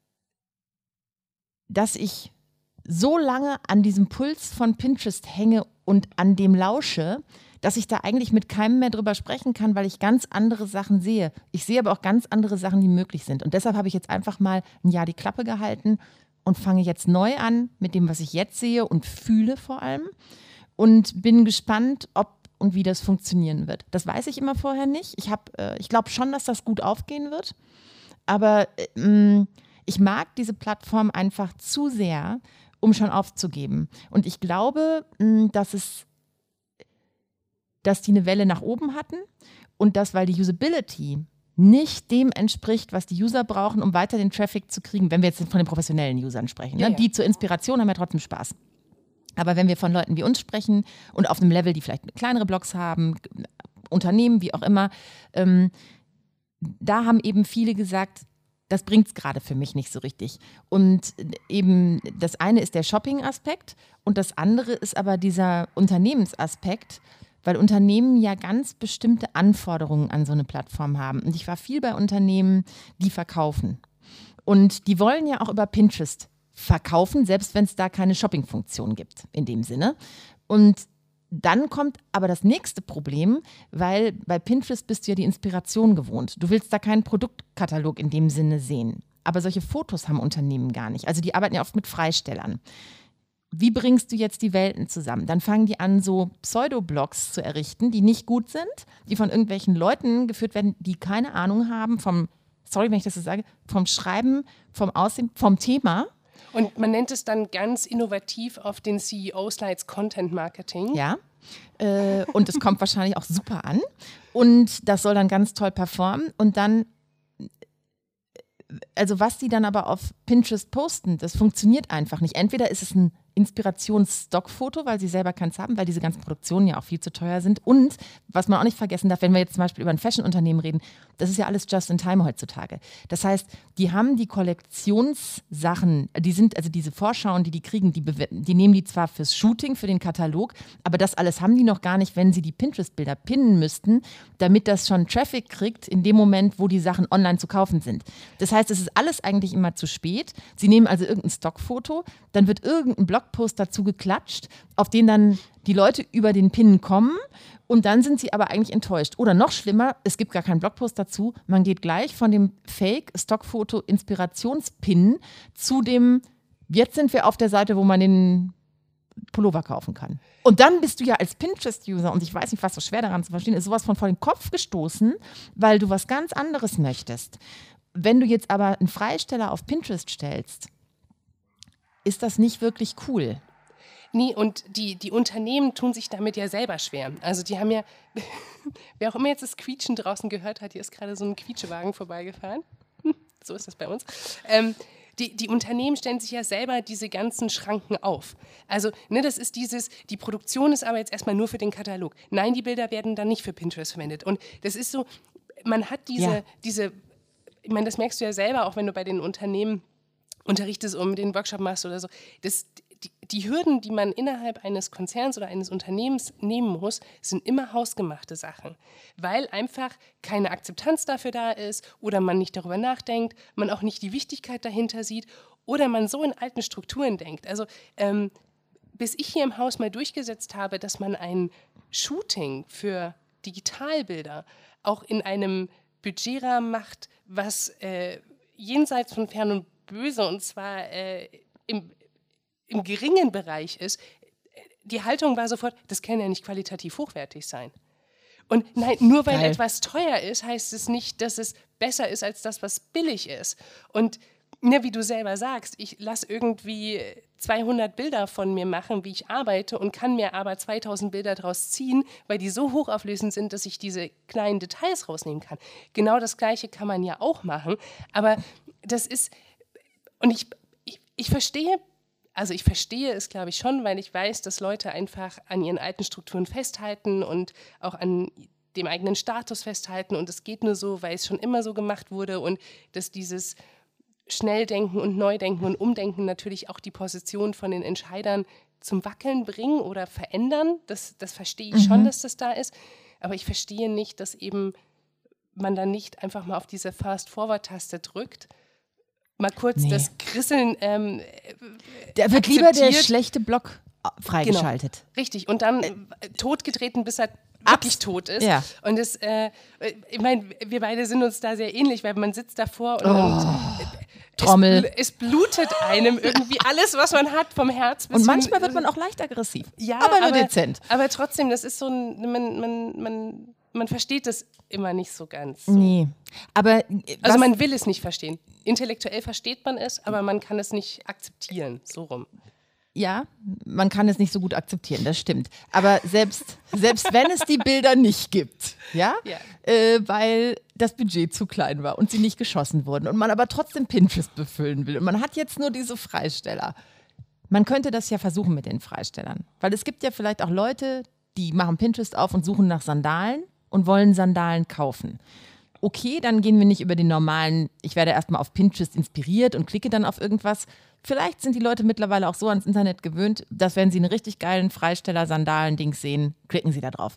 dass ich so lange an diesem Puls von Pinterest hänge und an dem lausche, dass ich da eigentlich mit keinem mehr drüber sprechen kann, weil ich ganz andere Sachen sehe. Ich sehe aber auch ganz andere Sachen, die möglich sind. Und deshalb habe ich jetzt einfach mal ein Jahr die Klappe gehalten und fange jetzt neu an mit dem, was ich jetzt sehe und fühle vor allem. Und bin gespannt, ob und wie das funktionieren wird. Das weiß ich immer vorher nicht. Ich, hab, äh, ich glaube schon, dass das gut aufgehen wird. Aber äh, ich mag diese Plattform einfach zu sehr, um schon aufzugeben. Und ich glaube, mh, dass es dass die eine Welle nach oben hatten und das, weil die Usability nicht dem entspricht, was die User brauchen, um weiter den Traffic zu kriegen, wenn wir jetzt von den professionellen Usern sprechen. Ne? Ja, ja. Die zur Inspiration haben ja trotzdem Spaß. Aber wenn wir von Leuten wie uns sprechen und auf einem Level, die vielleicht kleinere Blogs haben, Unternehmen, wie auch immer, ähm, da haben eben viele gesagt, das bringt es gerade für mich nicht so richtig. Und eben das eine ist der Shopping-Aspekt und das andere ist aber dieser Unternehmensaspekt, weil Unternehmen ja ganz bestimmte Anforderungen an so eine Plattform haben. Und ich war viel bei Unternehmen, die verkaufen. Und die wollen ja auch über Pinterest verkaufen, selbst wenn es da keine Shopping-Funktion gibt, in dem Sinne. Und dann kommt aber das nächste Problem, weil bei Pinterest bist du ja die Inspiration gewohnt. Du willst da keinen Produktkatalog in dem Sinne sehen. Aber solche Fotos haben Unternehmen gar nicht. Also die arbeiten ja oft mit Freistellern. Wie bringst du jetzt die Welten zusammen? Dann fangen die an, so Pseudo-Blogs zu errichten, die nicht gut sind, die von irgendwelchen Leuten geführt werden, die keine Ahnung haben vom, sorry, wenn ich das so sage, vom Schreiben, vom Aussehen, vom Thema. Und man nennt es dann ganz innovativ auf den C E O-Slides Content Marketing. Ja. Äh, und es kommt wahrscheinlich auch super an. Und das soll dann ganz toll performen. Und dann, also was die dann aber auf Pinterest posten, das funktioniert einfach nicht. Entweder ist es ein Inspirations-Stockfoto, weil sie selber keins haben, weil diese ganzen Produktionen ja auch viel zu teuer sind. Und was man auch nicht vergessen darf, wenn wir jetzt zum Beispiel über ein Fashion-Unternehmen reden, das ist ja alles just in time heutzutage. Das heißt, die haben die Kollektionssachen, die sind, also diese Vorschauen, die die kriegen, die, die nehmen die zwar fürs Shooting, für den Katalog, aber das alles haben die noch gar nicht, wenn sie die Pinterest-Bilder pinnen müssten, damit das schon Traffic kriegt in dem Moment, wo die Sachen online zu kaufen sind. Das heißt, es ist alles eigentlich immer zu spät. Sie nehmen also irgendein Stockfoto, dann wird irgendein Blogpost dazu geklatscht, auf den dann die Leute über den Pin kommen und dann sind sie aber eigentlich enttäuscht. Oder noch schlimmer, es gibt gar keinen Blogpost dazu, man geht gleich von dem Fake-Stockfoto-Inspirationspin zu dem, jetzt sind wir auf der Seite, wo man den Pullover kaufen kann. Und dann bist du ja als Pinterest-User, und ich weiß nicht, was so schwer daran zu verstehen ist, sowas von vor den Kopf gestoßen, weil du was ganz anderes möchtest. Wenn du jetzt aber einen Freisteller auf Pinterest stellst, ist das nicht wirklich cool. Nee, und die, die Unternehmen tun sich damit ja selber schwer. Also die haben ja, wer auch immer jetzt das Quietschen draußen gehört hat, hier ist gerade so ein Quietschewagen vorbeigefahren. So ist das bei uns. Ähm, die, die Unternehmen stellen sich ja selber diese ganzen Schranken auf. Also ne, das ist dieses, die Produktion ist aber jetzt erstmal nur für den Katalog. Nein, die Bilder werden dann nicht für Pinterest verwendet. Und das ist so, man hat diese, ja. diese ich meine, das merkst du ja selber, auch wenn du bei den Unternehmen unterrichtest und den Workshop machst oder so, das, die, die Hürden, die man innerhalb eines Konzerns oder eines Unternehmens nehmen muss, sind immer hausgemachte Sachen, weil einfach keine Akzeptanz dafür da ist oder man nicht darüber nachdenkt, man auch nicht die Wichtigkeit dahinter sieht oder man so in alten Strukturen denkt. Also ähm, bis ich hier im Haus mal durchgesetzt habe, dass man ein Shooting für Digitalbilder auch in einem Budgetrahmen macht, was äh, jenseits von Fern und Böse und zwar äh, im, im geringen Bereich ist, die Haltung war sofort, das kann ja nicht qualitativ hochwertig sein. Und nein, nur weil Geil. etwas teuer ist, heißt es nicht, dass es besser ist als das, was billig ist. Und ne, wie du selber sagst, ich lasse irgendwie zweihundert Bilder von mir machen, wie ich arbeite und kann mir aber zweitausend Bilder daraus ziehen, weil die so hochauflösend sind, dass ich diese kleinen Details rausnehmen kann. Genau das Gleiche kann man ja auch machen, aber das ist, und ich, ich, ich verstehe, also ich verstehe es, glaube ich, schon, weil ich weiß, dass Leute einfach an ihren alten Strukturen festhalten und auch an dem eigenen Status festhalten und es geht nur so, weil es schon immer so gemacht wurde und dass dieses Schnelldenken und Neudenken und Umdenken natürlich auch die Position von den Entscheidern zum Wackeln bringen oder verändern. Das, das verstehe ich mhm. schon, dass das da ist. Aber ich verstehe nicht, dass eben man dann nicht einfach mal auf diese Fast-Forward-Taste drückt, mal kurz nee. das Krisseln ähm, Da wird lieber der schlechte Block freigeschaltet. Genau. Richtig. Und dann äh, totgetreten, bis er wirklich Abs- tot ist. Ja. Und das, äh, ich meine, wir beide sind uns da sehr ähnlich, weil man sitzt davor und, oh. und äh, Trommel. Es, es blutet einem irgendwie alles, was man hat, vom Herz bis Und manchmal wird man auch leicht aggressiv. Ja, aber nur aber, dezent. Aber trotzdem, das ist so ein, man, man, man, man versteht das immer nicht so ganz. So. Nee. Aber also man will es nicht verstehen. Intellektuell versteht man es, aber man kann es nicht akzeptieren. So rum. Ja, man kann es nicht so gut akzeptieren, das stimmt. Aber selbst, selbst wenn es die Bilder nicht gibt, ja, ja. Äh, weil das Budget zu klein war und sie nicht geschossen wurden und man aber trotzdem Pinterest befüllen will und man hat jetzt nur diese Freisteller. Man könnte das ja versuchen mit den Freistellern, weil es gibt ja vielleicht auch Leute, die machen Pinterest auf und suchen nach Sandalen und wollen Sandalen kaufen. Okay, dann gehen wir nicht über den normalen, ich werde erstmal auf Pinterest inspiriert und klicke dann auf irgendwas. Vielleicht sind die Leute mittlerweile auch so ans Internet gewöhnt, dass wenn sie einen richtig geilen Freisteller-Sandalen-Dings sehen, klicken sie da drauf.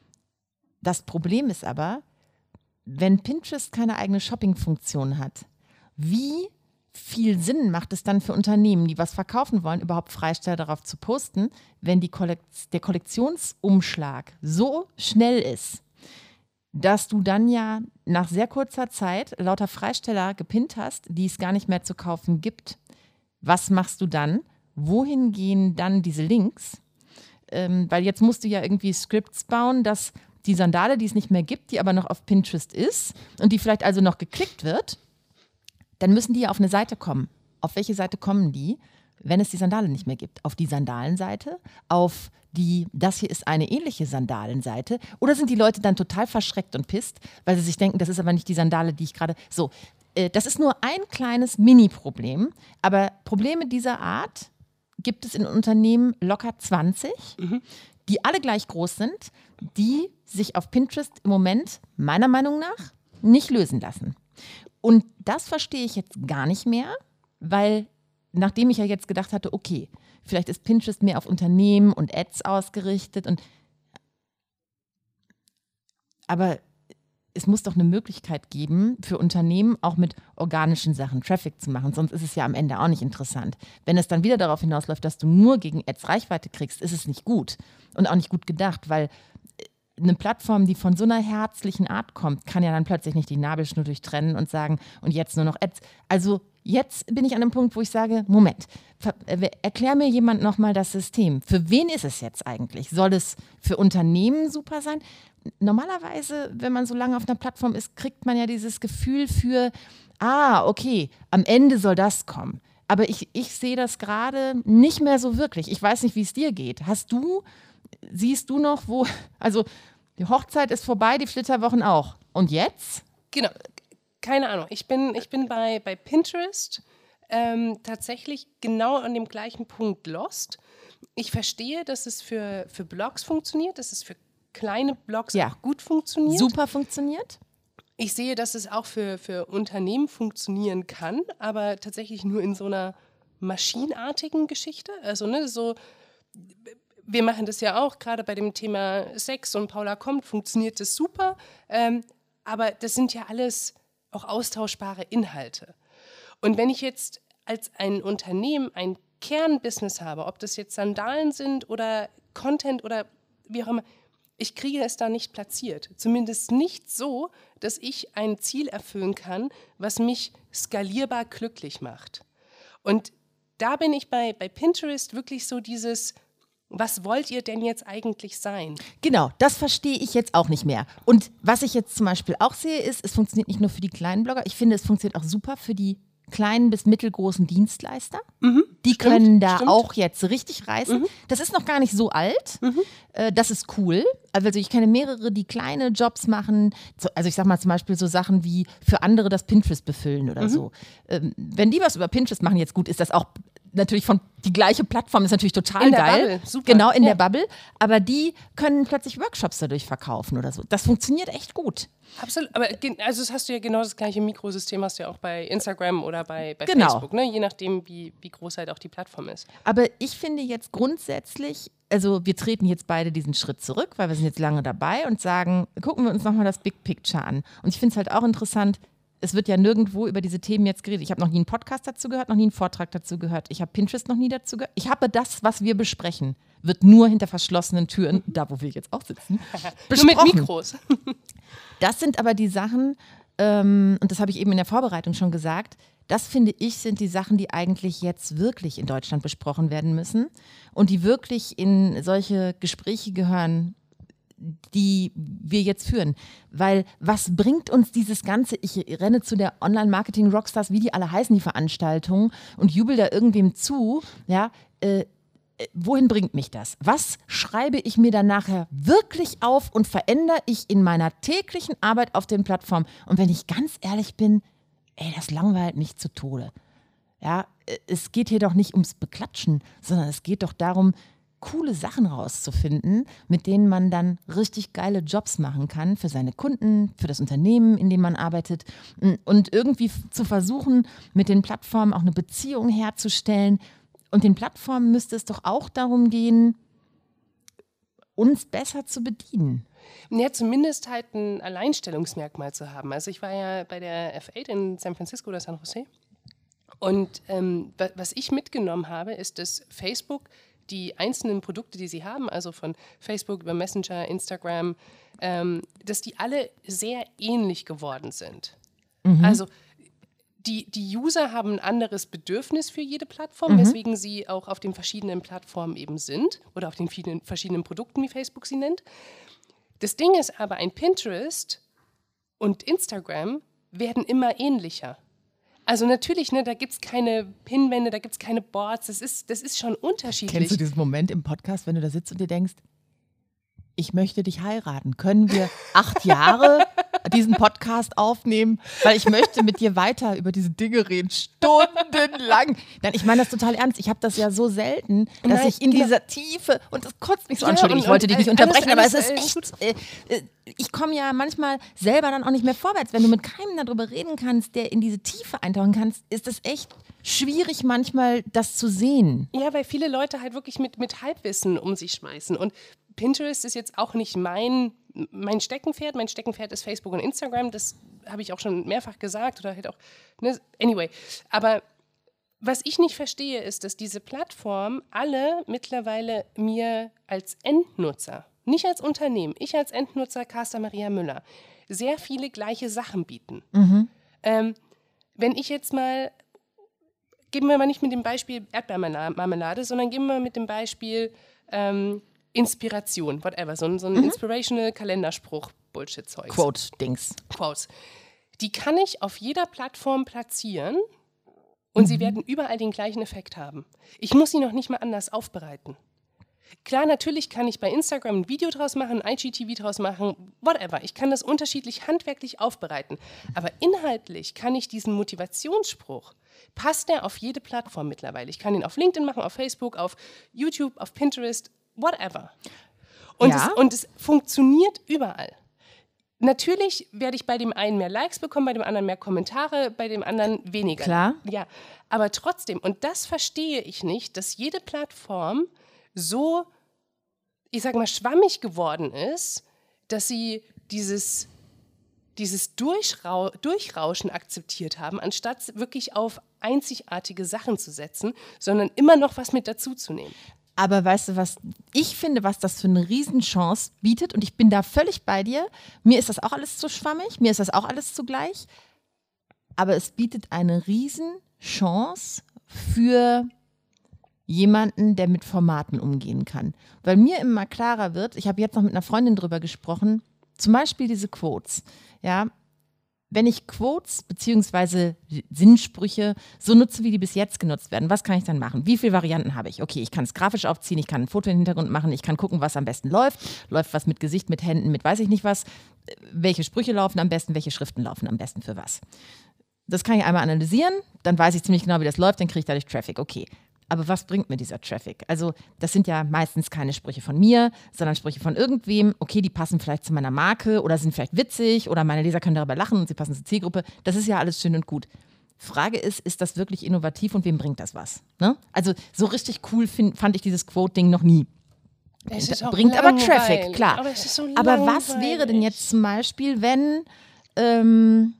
Das Problem ist aber, wenn Pinterest keine eigene Shopping-Funktion hat, wie viel Sinn macht es dann für Unternehmen, die was verkaufen wollen, überhaupt Freisteller darauf zu posten, wenn die Kollekt- der Kollektionsumschlag so schnell ist, dass du dann ja nach sehr kurzer Zeit lauter Freisteller gepinnt hast, die es gar nicht mehr zu kaufen gibt. Was machst du dann? Wohin gehen dann diese Links? Ähm, weil jetzt musst du ja irgendwie Scripts bauen, dass die Sandale, die es nicht mehr gibt, die aber noch auf Pinterest ist und die vielleicht also noch geklickt wird, dann müssen die ja auf eine Seite kommen. Auf welche Seite kommen die? wenn es die Sandale nicht mehr gibt? Auf die Sandalenseite? Auf die, das hier ist eine ähnliche Sandalenseite? Oder sind die Leute dann total verschreckt und pisst, weil sie sich denken, das ist aber nicht die Sandale, die ich gerade... So, äh, das ist nur ein kleines Mini-Problem, aber Probleme dieser Art gibt es in Unternehmen locker zwanzig, mhm. die alle gleich groß sind, die sich auf Pinterest im Moment meiner Meinung nach nicht lösen lassen. Und das verstehe ich jetzt gar nicht mehr, weil nachdem ich ja jetzt gedacht hatte, okay, vielleicht ist Pinterest mehr auf Unternehmen und Ads ausgerichtet. Und aber es muss doch eine Möglichkeit geben, für Unternehmen auch mit organischen Sachen Traffic zu machen. Sonst ist es ja am Ende auch nicht interessant. Wenn es dann wieder darauf hinausläuft, dass du nur gegen Ads Reichweite kriegst, ist es nicht gut und auch nicht gut gedacht, weil eine Plattform, die von so einer herzlichen Art kommt, kann ja dann plötzlich nicht die Nabelschnur durchtrennen und sagen, und jetzt nur noch Ads. Also jetzt bin ich an einem Punkt, wo ich sage, Moment, erklär mir jemand nochmal das System. Für wen ist es jetzt eigentlich? Soll es für Unternehmen super sein? Normalerweise, wenn man so lange auf einer Plattform ist, kriegt man ja dieses Gefühl für, ah, okay, am Ende soll das kommen. Aber ich, ich sehe das gerade nicht mehr so wirklich. Ich weiß nicht, wie es dir geht. Hast du, siehst du noch, wo, also die Hochzeit ist vorbei, die Flitterwochen auch. Und jetzt? Genau, keine Ahnung. Ich bin, ich bin bei, bei Pinterest ähm, tatsächlich genau an dem gleichen Punkt lost. Ich verstehe, dass es für, für Blogs funktioniert, dass es für kleine Blogs ja. auch gut funktioniert. Super funktioniert. Ich sehe, dass es auch für, für Unternehmen funktionieren kann, aber tatsächlich nur in so einer maschinenartigen Geschichte. Also ne, so, wir machen das ja auch, gerade bei dem Thema Sex und Paula kommt, funktioniert das super, ähm, aber das sind ja alles auch austauschbare Inhalte. Und wenn ich jetzt als ein Unternehmen ein Kernbusiness habe, ob das jetzt Sandalen sind oder Content oder wie auch immer, ich kriege es da nicht platziert. Zumindest nicht so, dass ich ein Ziel erfüllen kann, was mich skalierbar glücklich macht. Und da bin ich bei, bei Pinterest wirklich so dieses, was wollt ihr denn jetzt eigentlich sein? Genau, das verstehe ich jetzt auch nicht mehr. Und was ich jetzt zum Beispiel auch sehe, ist, es funktioniert nicht nur für die kleinen Blogger, ich finde, es funktioniert auch super für die kleinen bis mittelgroßen Dienstleister. Mhm, die stimmt, können da stimmt. auch jetzt richtig reißen. Mhm. Das ist noch gar nicht so alt. Mhm. Äh, das ist cool. Also ich kenne mehrere, die kleine Jobs machen. Also ich sag mal zum Beispiel so Sachen wie für andere das Pinterest befüllen oder mhm. so. Ähm, wenn die was über Pinterest machen, jetzt gut, ist das auch natürlich von, die gleiche Plattform ist natürlich total in der geil. Bubble, super. Genau, in ja. der Bubble. Aber die können plötzlich Workshops dadurch verkaufen oder so. Das funktioniert echt gut. Absolut, aber also das hast du ja genau das gleiche Mikrosystem, hast du ja auch bei Instagram oder bei, bei genau. Facebook, ne? Je nachdem, wie, wie groß halt auch die Plattform ist. Aber ich finde jetzt grundsätzlich, also wir treten jetzt beide diesen Schritt zurück, weil wir sind jetzt lange dabei und sagen, gucken wir uns nochmal das Big Picture an. Und ich finde es halt auch interessant, es wird ja nirgendwo über diese Themen jetzt geredet. Ich habe noch nie einen Podcast dazu gehört, noch nie einen Vortrag dazu gehört. Ich habe Pinterest noch nie dazu gehört. Ich habe das, was wir besprechen, wird nur hinter verschlossenen Türen, da wo wir jetzt auch sitzen, besprochen. Nur mit Mikros. Das sind aber die Sachen, ähm, und das habe ich eben in der Vorbereitung schon gesagt, das finde ich, sind die Sachen, die eigentlich jetzt wirklich in Deutschland besprochen werden müssen und die wirklich in solche Gespräche gehören, die wir jetzt führen. Weil was bringt uns dieses Ganze, ich renne zu der Online-Marketing-Rockstars, wie die alle heißen, die Veranstaltungen und jubel da irgendwem zu, ja, äh, wohin bringt mich das? Was schreibe ich mir dann nachher wirklich auf und verändere ich in meiner täglichen Arbeit auf den Plattformen? Und wenn ich ganz ehrlich bin, ey, das langweilt mich zu Tode. Ja, es geht hier doch nicht ums Beklatschen, sondern es geht doch darum, coole Sachen rauszufinden, mit denen man dann richtig geile Jobs machen kann für seine Kunden, für das Unternehmen, in dem man arbeitet und irgendwie zu versuchen, mit den Plattformen auch eine Beziehung herzustellen. Und den Plattformen müsste es doch auch darum gehen, uns besser zu bedienen. Ja, zumindest halt ein Alleinstellungsmerkmal zu haben. Also ich war ja bei der F acht in San Francisco oder San Jose und ähm, was ich mitgenommen habe, ist, dass Facebook die einzelnen Produkte, die sie haben, also von Facebook über Messenger, Instagram, ähm, dass die alle sehr ähnlich geworden sind. Mhm. Also die, die User haben ein anderes Bedürfnis für jede Plattform, mhm. weswegen sie auch auf den verschiedenen Plattformen eben sind oder auf den vielen, verschiedenen Produkten, wie Facebook sie nennt. Das Ding ist aber, ein Pinterest und Instagram werden immer ähnlicher. Also natürlich, ne, da gibt es keine Pinwände, da gibt es keine Boards, das ist, das ist schon unterschiedlich. Kennst du diesen Moment im Podcast, wenn du da sitzt und dir denkst, ich möchte dich heiraten. Können wir acht Jahre diesen Podcast aufnehmen? Weil ich möchte mit dir weiter über diese Dinge reden, stundenlang. Nein, ich meine das total ernst. Ich habe das ja so selten, dass Nein, ich in genau. dieser Tiefe, und das kotzt mich so Ja, an, Entschuldigung, und- ich wollte und, dich nicht äh, unterbrechen, alles- aber es alles, ist echt, äh, äh, ich komme ja manchmal selber dann auch nicht mehr vorwärts. Wenn du mit keinem darüber reden kannst, der in diese Tiefe eintauchen kannst, ist es echt schwierig manchmal, das zu sehen. Ja, weil viele Leute halt wirklich mit, mit Halbwissen um sich schmeißen. Und Pinterest ist jetzt auch nicht mein, mein Steckenpferd. Mein Steckenpferd ist Facebook und Instagram. Das habe ich auch schon mehrfach gesagt oder halt auch, ne? Anyway. Aber was ich nicht verstehe, ist, dass diese Plattformen alle mittlerweile mir als Endnutzer, nicht als Unternehmen, ich als Endnutzer, Carsta Maria Müller, sehr viele gleiche Sachen bieten. Mhm. Ähm, wenn ich jetzt mal, geben wir mal nicht mit dem Beispiel Erdbeermarmelade, sondern geben wir mit dem Beispiel ähm, Inspiration, whatever, so ein, so ein Mhm. inspirational Kalenderspruch, Bullshit-Zeugs. Quote-Dings. Quotes. Die kann ich auf jeder Plattform platzieren und Mhm. sie werden überall den gleichen Effekt haben. Ich muss sie noch nicht mal anders aufbereiten. Klar, natürlich kann ich bei Instagram ein Video draus machen, ein I G T V draus machen, whatever. Ich kann das unterschiedlich handwerklich aufbereiten. Aber inhaltlich kann ich diesen Motivationsspruch, passt der auf jede Plattform mittlerweile. Ich kann ihn auf LinkedIn machen, auf Facebook, auf YouTube, auf Pinterest, whatever. Und, Ja. es, und es funktioniert überall. Natürlich werde ich bei dem einen mehr Likes bekommen, bei dem anderen mehr Kommentare, bei dem anderen weniger. Klar. Ja, aber trotzdem, und das verstehe ich nicht, dass jede Plattform so, ich sag mal, schwammig geworden ist, dass sie dieses, dieses Durchrau- Durchrauschen akzeptiert haben, anstatt wirklich auf einzigartige Sachen zu setzen, sondern immer noch was mit dazuzunehmen. Aber weißt du, was ich finde, was das für eine Riesenchance bietet, und ich bin da völlig bei dir, mir ist das auch alles zu schwammig, mir ist das auch alles zugleich, aber es bietet eine Riesenchance für jemanden, der mit Formaten umgehen kann. Weil mir immer klarer wird, ich habe jetzt noch mit einer Freundin drüber gesprochen, zum Beispiel diese Quotes, ja, wenn ich Quotes bzw. Sinnsprüche so nutze, wie die bis jetzt genutzt werden, was kann ich dann machen? Wie viele Varianten habe ich? Okay, ich kann es grafisch aufziehen, ich kann ein Foto im Hintergrund machen, ich kann gucken, was am besten läuft. Läuft was mit Gesicht, mit Händen, mit weiß ich nicht was. Welche Sprüche laufen am besten, welche Schriften laufen am besten für was? Das kann ich einmal analysieren, dann weiß ich ziemlich genau, wie das läuft, dann kriege ich dadurch Traffic. Okay. Aber was bringt mir dieser Traffic? Also das sind ja meistens keine Sprüche von mir, sondern Sprüche von irgendwem. Okay, die passen vielleicht zu meiner Marke oder sind vielleicht witzig oder meine Leser können darüber lachen und sie passen zur Zielgruppe. Das ist ja alles schön und gut. Frage ist, ist das wirklich innovativ und wem bringt das was? Ne? Also so richtig cool find, fand ich dieses Quote-Ding noch nie. Es ist auch Bringt aber langweilig, Traffic, klar. Aber, es ist so Aber was langweilig. wäre denn jetzt zum Beispiel, wenn ähm,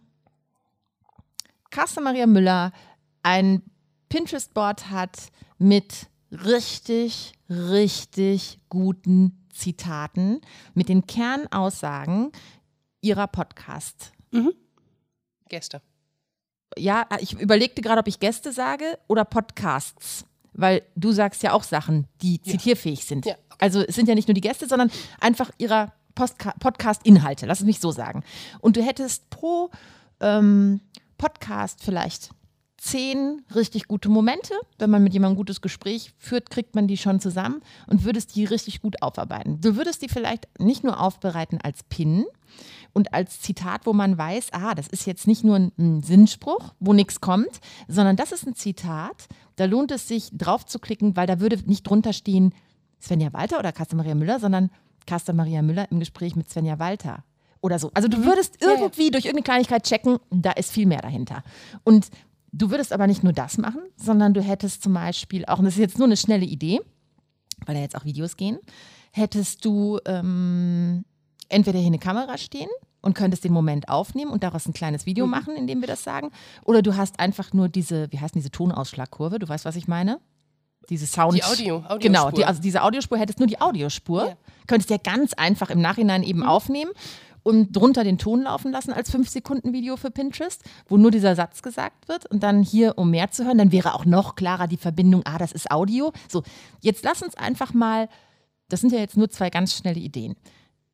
Carsta Maria Müller ein Pinterest-Board hat mit richtig, richtig guten Zitaten, mit den Kernaussagen ihrer Podcast. Gäste. Ja, ich überlegte gerade, ob ich Gäste sage oder Podcasts, weil du sagst ja auch Sachen, die zitierfähig sind. Ja, okay. Also es sind ja nicht nur die Gäste, sondern einfach ihrer Postka- Podcast-Inhalte, lass es mich so sagen. Und du hättest pro ähm, Podcast vielleicht zehn richtig gute Momente. Wenn man mit jemandem ein gutes Gespräch führt, kriegt man die schon zusammen und würdest die richtig gut aufarbeiten. Du würdest die vielleicht nicht nur aufbereiten als Pin und als Zitat, wo man weiß, ah, das ist jetzt nicht nur ein, ein Sinnspruch, wo nichts kommt, sondern das ist ein Zitat, da lohnt es sich drauf zu klicken, weil da würde nicht drunter stehen Svenja Walter oder Carsta Maria Müller, sondern Carsta Maria Müller im Gespräch mit Svenja Walter oder so. Also du würdest Ja, ja. irgendwie durch irgendeine Kleinigkeit checken, da ist viel mehr dahinter. Und du würdest aber nicht nur das machen, sondern du hättest zum Beispiel auch, und das ist jetzt nur eine schnelle Idee, weil da jetzt auch Videos gehen, hättest du ähm, entweder hier eine Kamera stehen und könntest den Moment aufnehmen und daraus ein kleines Video Mhm. machen, indem wir das sagen. Oder du hast einfach nur diese, wie heißt diese Tonausschlagkurve, du weißt, was ich meine? Diese Sound. Die Audio, Audiospur. Genau, die, also diese Audiospur, hättest nur die Audiospur, Ja. könntest ja ganz einfach im Nachhinein eben Mhm. aufnehmen und drunter den Ton laufen lassen als fünf Sekunden Video für Pinterest, wo nur dieser Satz gesagt wird und dann hier, um mehr zu hören, dann wäre auch noch klarer die Verbindung, ah, das ist Audio. So, jetzt lass uns einfach mal, das sind ja jetzt nur zwei ganz schnelle Ideen,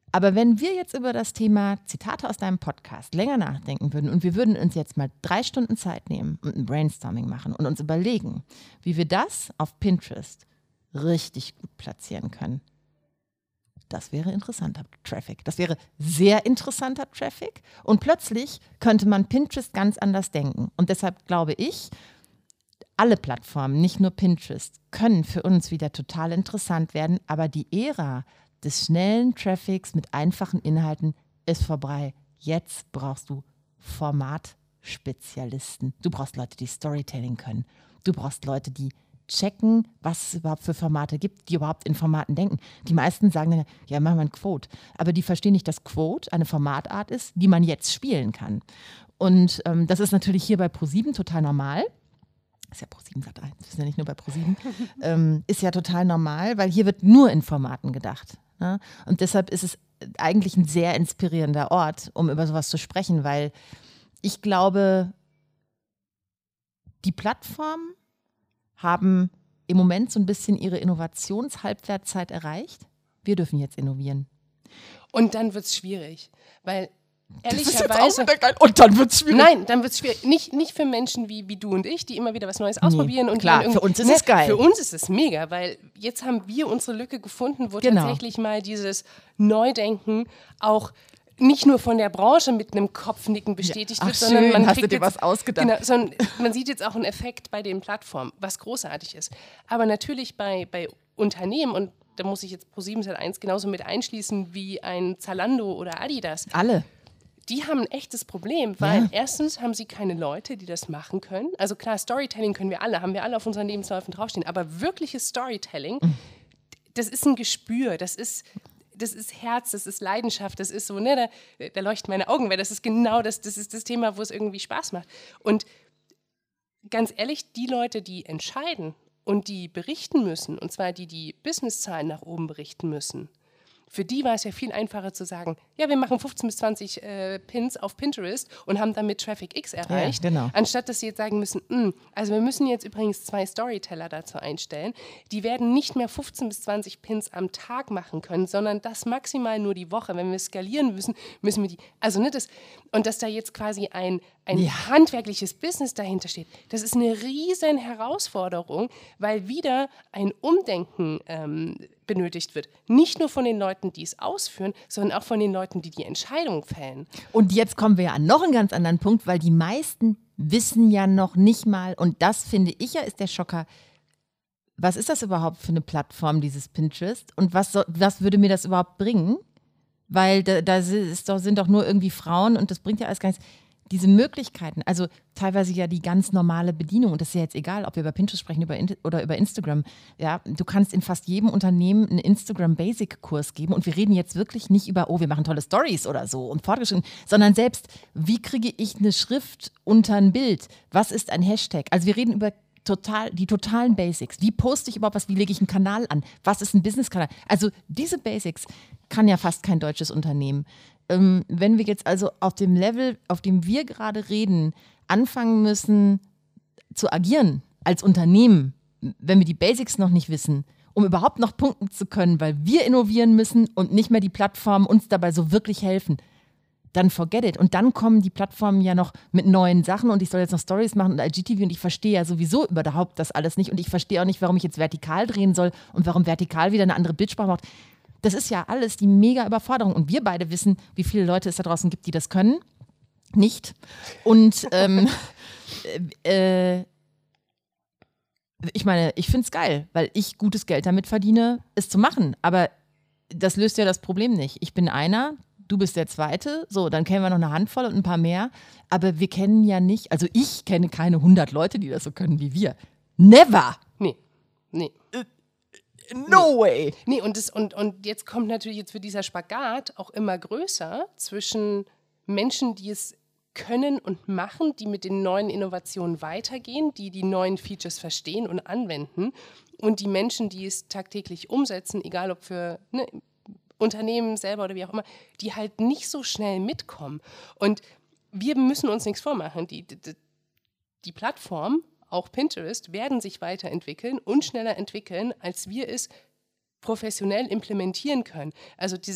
Aber wenn wir jetzt über das Thema Zitate aus deinem Podcast länger nachdenken würden und wir würden uns jetzt mal drei Stunden Zeit nehmen und ein Brainstorming machen und uns überlegen, wie wir das auf Pinterest richtig gut platzieren können, das wäre interessanter Traffic. Das wäre sehr interessanter Traffic und plötzlich könnte man Pinterest ganz anders denken. Und deshalb glaube ich, alle Plattformen, nicht nur Pinterest, können für uns wieder total interessant werden, aber die Ära des schnellen Traffics mit einfachen Inhalten ist vorbei. Jetzt brauchst du Formatspezialisten. Du brauchst Leute, die Storytelling können. Du brauchst Leute, die checken, was es überhaupt für Formate gibt, die überhaupt in Formaten denken. Die meisten sagen dann, ja, machen wir ein Quote. Aber die verstehen nicht, dass Quote eine Formatart ist, die man jetzt spielen kann. Und ähm, das ist natürlich hier bei ProSieben total normal. Ist ja ProSieben Sat eins, wir sind ja nicht nur bei ProSieben. ähm, ist ja total normal, weil hier wird nur in Formaten gedacht. Ne? Und deshalb ist es eigentlich ein sehr inspirierender Ort, um über sowas zu sprechen, weil ich glaube, die Plattformen haben im Moment so ein bisschen ihre Innovationshalbwertszeit erreicht. Wir dürfen jetzt innovieren. Und dann wird es schwierig, weil ehrlicherweise. Und dann wird es schwierig. Nein, dann wird es schwierig. Nicht, nicht für Menschen wie, wie du und ich, die immer wieder was Neues ausprobieren. Nee, und klar, für uns ist es geil. Für uns ist es mega, weil jetzt haben wir unsere Lücke gefunden, wo genau. tatsächlich mal dieses Neudenken auch nicht nur von der Branche mit einem Kopfnicken bestätigt ja. Ach, wird, sondern schön, man hast kriegt du dir jetzt, was ausgedacht. Genau, sondern man sieht jetzt auch einen Effekt bei den Plattformen, was großartig ist. Aber natürlich bei, bei Unternehmen, und da muss ich jetzt ProSieben Sat eins genauso mit einschließen wie ein Zalando oder Adidas. Alle. Die haben ein echtes Problem, weil ja. erstens haben sie keine Leute, die das machen können. Also klar, Storytelling können wir alle, haben wir alle auf unseren Lebensläufen draufstehen. Aber wirkliches Storytelling, mhm. das ist ein Gespür, das ist, das ist Herz, das ist Leidenschaft, das ist so, ne, da, da leuchten meine Augen, weil das ist genau das, das ist das Thema, wo es irgendwie Spaß macht. Und ganz ehrlich, die Leute, die entscheiden und die berichten müssen, und zwar die, die Businesszahlen nach oben berichten müssen, für die war es ja viel einfacher zu sagen, ja, wir machen fünfzehn bis zwanzig äh, Pins auf Pinterest und haben damit Traffic X erreicht, ja, genau. anstatt dass sie jetzt sagen müssen, also wir müssen jetzt übrigens zwei Storyteller dazu einstellen, die werden nicht mehr fünfzehn bis zwanzig Pins am Tag machen können, sondern das maximal nur die Woche. Wenn wir skalieren müssen, müssen wir die, also ne, das, und dass da jetzt quasi ein, ein ja. handwerkliches Business dahinter steht, das ist eine riesen Herausforderung, weil wieder ein Umdenken ähm, benötigt wird. Nicht nur von den Leuten, die es ausführen, sondern auch von den Leuten, die die Entscheidung fällen. Und jetzt kommen wir ja an noch einen ganz anderen Punkt, weil die meisten wissen ja noch nicht mal, und das finde ich ja ist der Schocker, was ist das überhaupt für eine Plattform, dieses Pinterest? Und was, so, was würde mir das überhaupt bringen? Weil da, da ist doch, sind doch nur irgendwie Frauen und das bringt ja alles gar nichts. Diese Möglichkeiten, also teilweise ja die ganz normale Bedienung, und das ist ja jetzt egal, ob wir über Pinterest sprechen über in, oder über Instagram. Ja, du kannst in fast jedem Unternehmen einen Instagram-Basic-Kurs geben und wir reden jetzt wirklich nicht über, oh, wir machen tolle Stories oder so und fortgeschritten, sondern selbst, wie kriege ich eine Schrift unter ein Bild? Was ist ein Hashtag? Also wir reden über total, die totalen Basics. Wie poste ich überhaupt was? Wie lege ich einen Kanal an? Was ist ein Business-Kanal? Also diese Basics kann ja fast kein deutsches Unternehmen. Ähm, wenn wir jetzt also auf dem Level, auf dem wir gerade reden, anfangen müssen zu agieren als Unternehmen, wenn wir die Basics noch nicht wissen, um überhaupt noch punkten zu können, weil wir innovieren müssen und nicht mehr die Plattformen uns dabei so wirklich helfen, dann forget it. Und dann kommen die Plattformen ja noch mit neuen Sachen und ich soll jetzt noch Stories machen und I G T V und ich verstehe ja sowieso überhaupt das alles nicht und ich verstehe auch nicht, warum ich jetzt vertikal drehen soll und warum vertikal wieder eine andere Bildsprache macht. Das ist ja alles die mega Überforderung. Und wir beide wissen, wie viele Leute es da draußen gibt, die das können. Nicht. Und ähm, äh, ich meine, ich finde es geil, weil ich gutes Geld damit verdiene, es zu machen. Aber das löst ja das Problem nicht. Ich bin einer, du bist der Zweite. So, dann kennen wir noch eine Handvoll und ein paar mehr. Aber wir kennen ja nicht, also ich kenne keine hundert Leute, die das so können wie wir. Never! Nee, nee. Äh, No way! Nee, und, das, und, und jetzt kommt natürlich, jetzt wird dieser Spagat auch immer größer zwischen Menschen, die es können und machen, die mit den neuen Innovationen weitergehen, die die neuen Features verstehen und anwenden und die Menschen, die es tagtäglich umsetzen, egal ob für ne, Unternehmen selber oder wie auch immer, die halt nicht so schnell mitkommen. Und wir müssen uns nichts vormachen. Die, die, die Plattform, auch Pinterest, werden sich weiterentwickeln und schneller entwickeln, als wir es professionell implementieren können. Also dieses,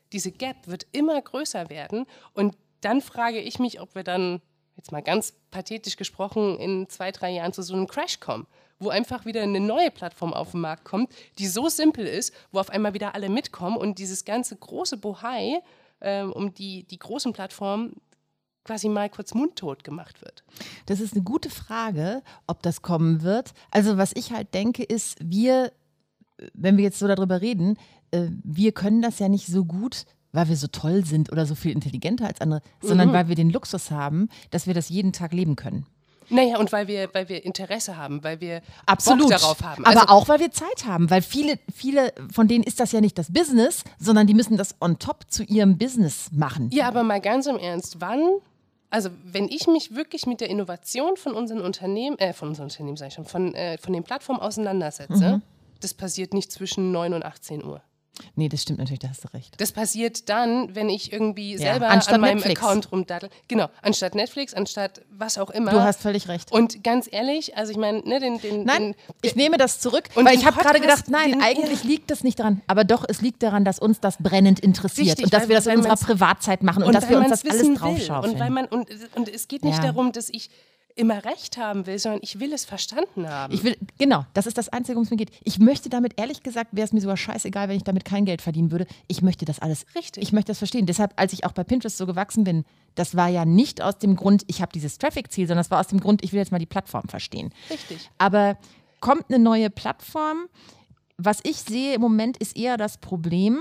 diese Gap wird immer größer werden und dann frage ich mich, ob wir dann, jetzt mal ganz pathetisch gesprochen, in zwei, drei Jahren zu so einem Crash kommen, wo einfach wieder eine neue Plattform auf den Markt kommt, die so simpel ist, wo auf einmal wieder alle mitkommen und dieses ganze große Bohai ähm, um die, die großen Plattformen quasi mal kurz mundtot gemacht wird. Das ist eine gute Frage, ob das kommen wird. Also was ich halt denke ist, wir, wenn wir jetzt so darüber reden, äh, wir können das ja nicht so gut, weil wir so toll sind oder so viel intelligenter als andere, mhm. sondern weil wir den Luxus haben, dass wir das jeden Tag leben können. Naja, und weil wir, weil wir Interesse haben, weil wir Absolut. Bock darauf haben. Also, aber auch, weil wir Zeit Zeit haben, weil viele, viele von denen ist das ja nicht das Business, sondern die müssen das on top zu ihrem Business machen. Ja, aber mal ganz im Ernst, wann, also wenn ich mich wirklich mit der Innovation von unseren Unternehmen, äh, von unseren Unternehmen sag ich schon, von, äh, von den Plattformen auseinandersetze, mhm. das passiert nicht zwischen neun und achtzehn Uhr. Nee, das stimmt natürlich, da hast du recht. Das passiert dann, wenn ich irgendwie ja, selber an meinem Netflix. Account rumdattel. Genau, anstatt Netflix, anstatt was auch immer. Du hast völlig recht. Und ganz ehrlich, also ich meine, ne, den, den... Nein, den, ich den, nehme das zurück, weil ich habe gerade gedacht, nein, den, eigentlich ja. liegt das nicht daran. Aber doch, es liegt daran, dass uns das brennend interessiert Richtig, und dass weil, wir das in unserer Privatzeit machen und, und dass wir uns das alles draufschaufeln. Und, weil man, und, und es geht nicht ja. darum, dass ich immer recht haben will, sondern ich will es verstanden haben. Ich will, genau, das ist das Einzige, worum es mir geht. Ich möchte damit, ehrlich gesagt, wäre es mir sogar scheißegal, wenn ich damit kein Geld verdienen würde. Ich möchte das alles, Richtig. Ich möchte das verstehen. Deshalb, als ich auch bei Pinterest so gewachsen bin, das war ja nicht aus dem Grund, ich habe dieses Traffic-Ziel, sondern es war aus dem Grund, ich will jetzt mal die Plattform verstehen. Richtig. Aber kommt eine neue Plattform, was ich sehe im Moment ist eher das Problem,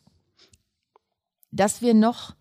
dass wir noch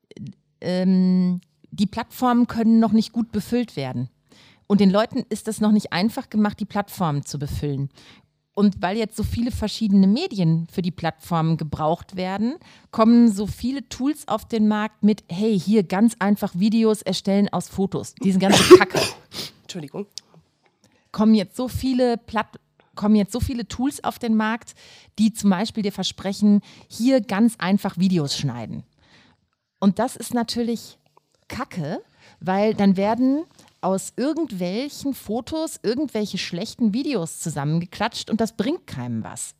ähm, die Plattformen können noch nicht gut befüllt werden. Und den Leuten ist es noch nicht einfach gemacht, die Plattformen zu befüllen. Und weil jetzt so viele verschiedene Medien für die Plattformen gebraucht werden, kommen so viele Tools auf den Markt mit, hey, hier ganz einfach Videos erstellen aus Fotos. Diese ganze Kacke. Entschuldigung. Kommen jetzt so viele Platt kommen jetzt so viele Tools auf den Markt, die zum Beispiel dir versprechen, hier ganz einfach Videos schneiden. Und das ist natürlich Kacke, weil dann werden aus irgendwelchen Fotos irgendwelche schlechten Videos zusammengeklatscht und das bringt keinem was.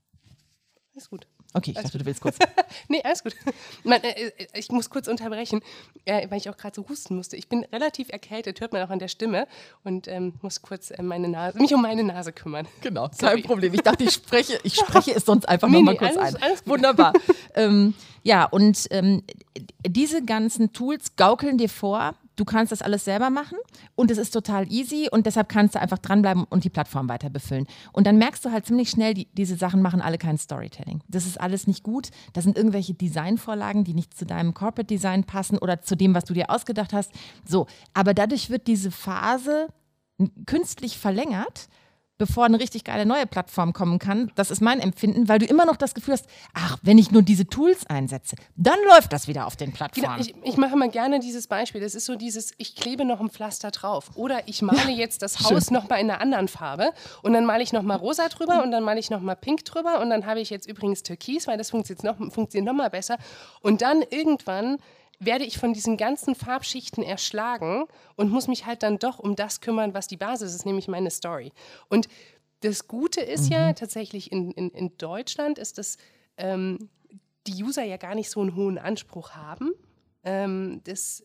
Alles gut. Okay, ich alles dachte, gut. du willst kurz. Nee, alles gut. Man, äh, ich muss kurz unterbrechen, äh, weil ich auch gerade so husten musste. Ich bin relativ erkältet, hört man auch an der Stimme und ähm, muss kurz äh, meine Nase, mich um meine Nase kümmern. Genau, kein Problem. Ich dachte, ich spreche, ich spreche es sonst einfach nee, nochmal nee, kurz alles, ein. Alles Wunderbar. ähm, ja, und ähm, diese ganzen Tools gaukeln dir vor, du kannst das alles selber machen und es ist total easy und deshalb kannst du einfach dranbleiben und die Plattform weiter befüllen. Und dann merkst du halt ziemlich schnell, die, diese Sachen machen alle kein Storytelling. Das ist alles nicht gut. Das sind irgendwelche Designvorlagen, die nicht zu deinem Corporate Design passen oder zu dem, was du dir ausgedacht hast. So, aber dadurch wird diese Phase künstlich verlängert, bevor eine richtig geile neue Plattform kommen kann. Das ist mein Empfinden, weil du immer noch das Gefühl hast, ach, wenn ich nur diese Tools einsetze, dann läuft das wieder auf den Plattformen. Ich, ich mache mal gerne dieses Beispiel. Das ist so dieses, ich klebe noch ein Pflaster drauf. Oder ich male jetzt das Haus nochmal in einer anderen Farbe und dann male ich nochmal rosa drüber und dann male ich nochmal pink drüber und dann habe ich jetzt übrigens türkis, weil das funktioniert noch, funktioniert noch mal besser. Und dann irgendwann werde ich von diesen ganzen Farbschichten erschlagen und muss mich halt dann doch um das kümmern, was die Basis ist, nämlich meine Story. Und das Gute ist mhm. ja tatsächlich in, in, in Deutschland, ist, dass ähm, die User ja gar nicht so einen hohen Anspruch haben. Ähm, das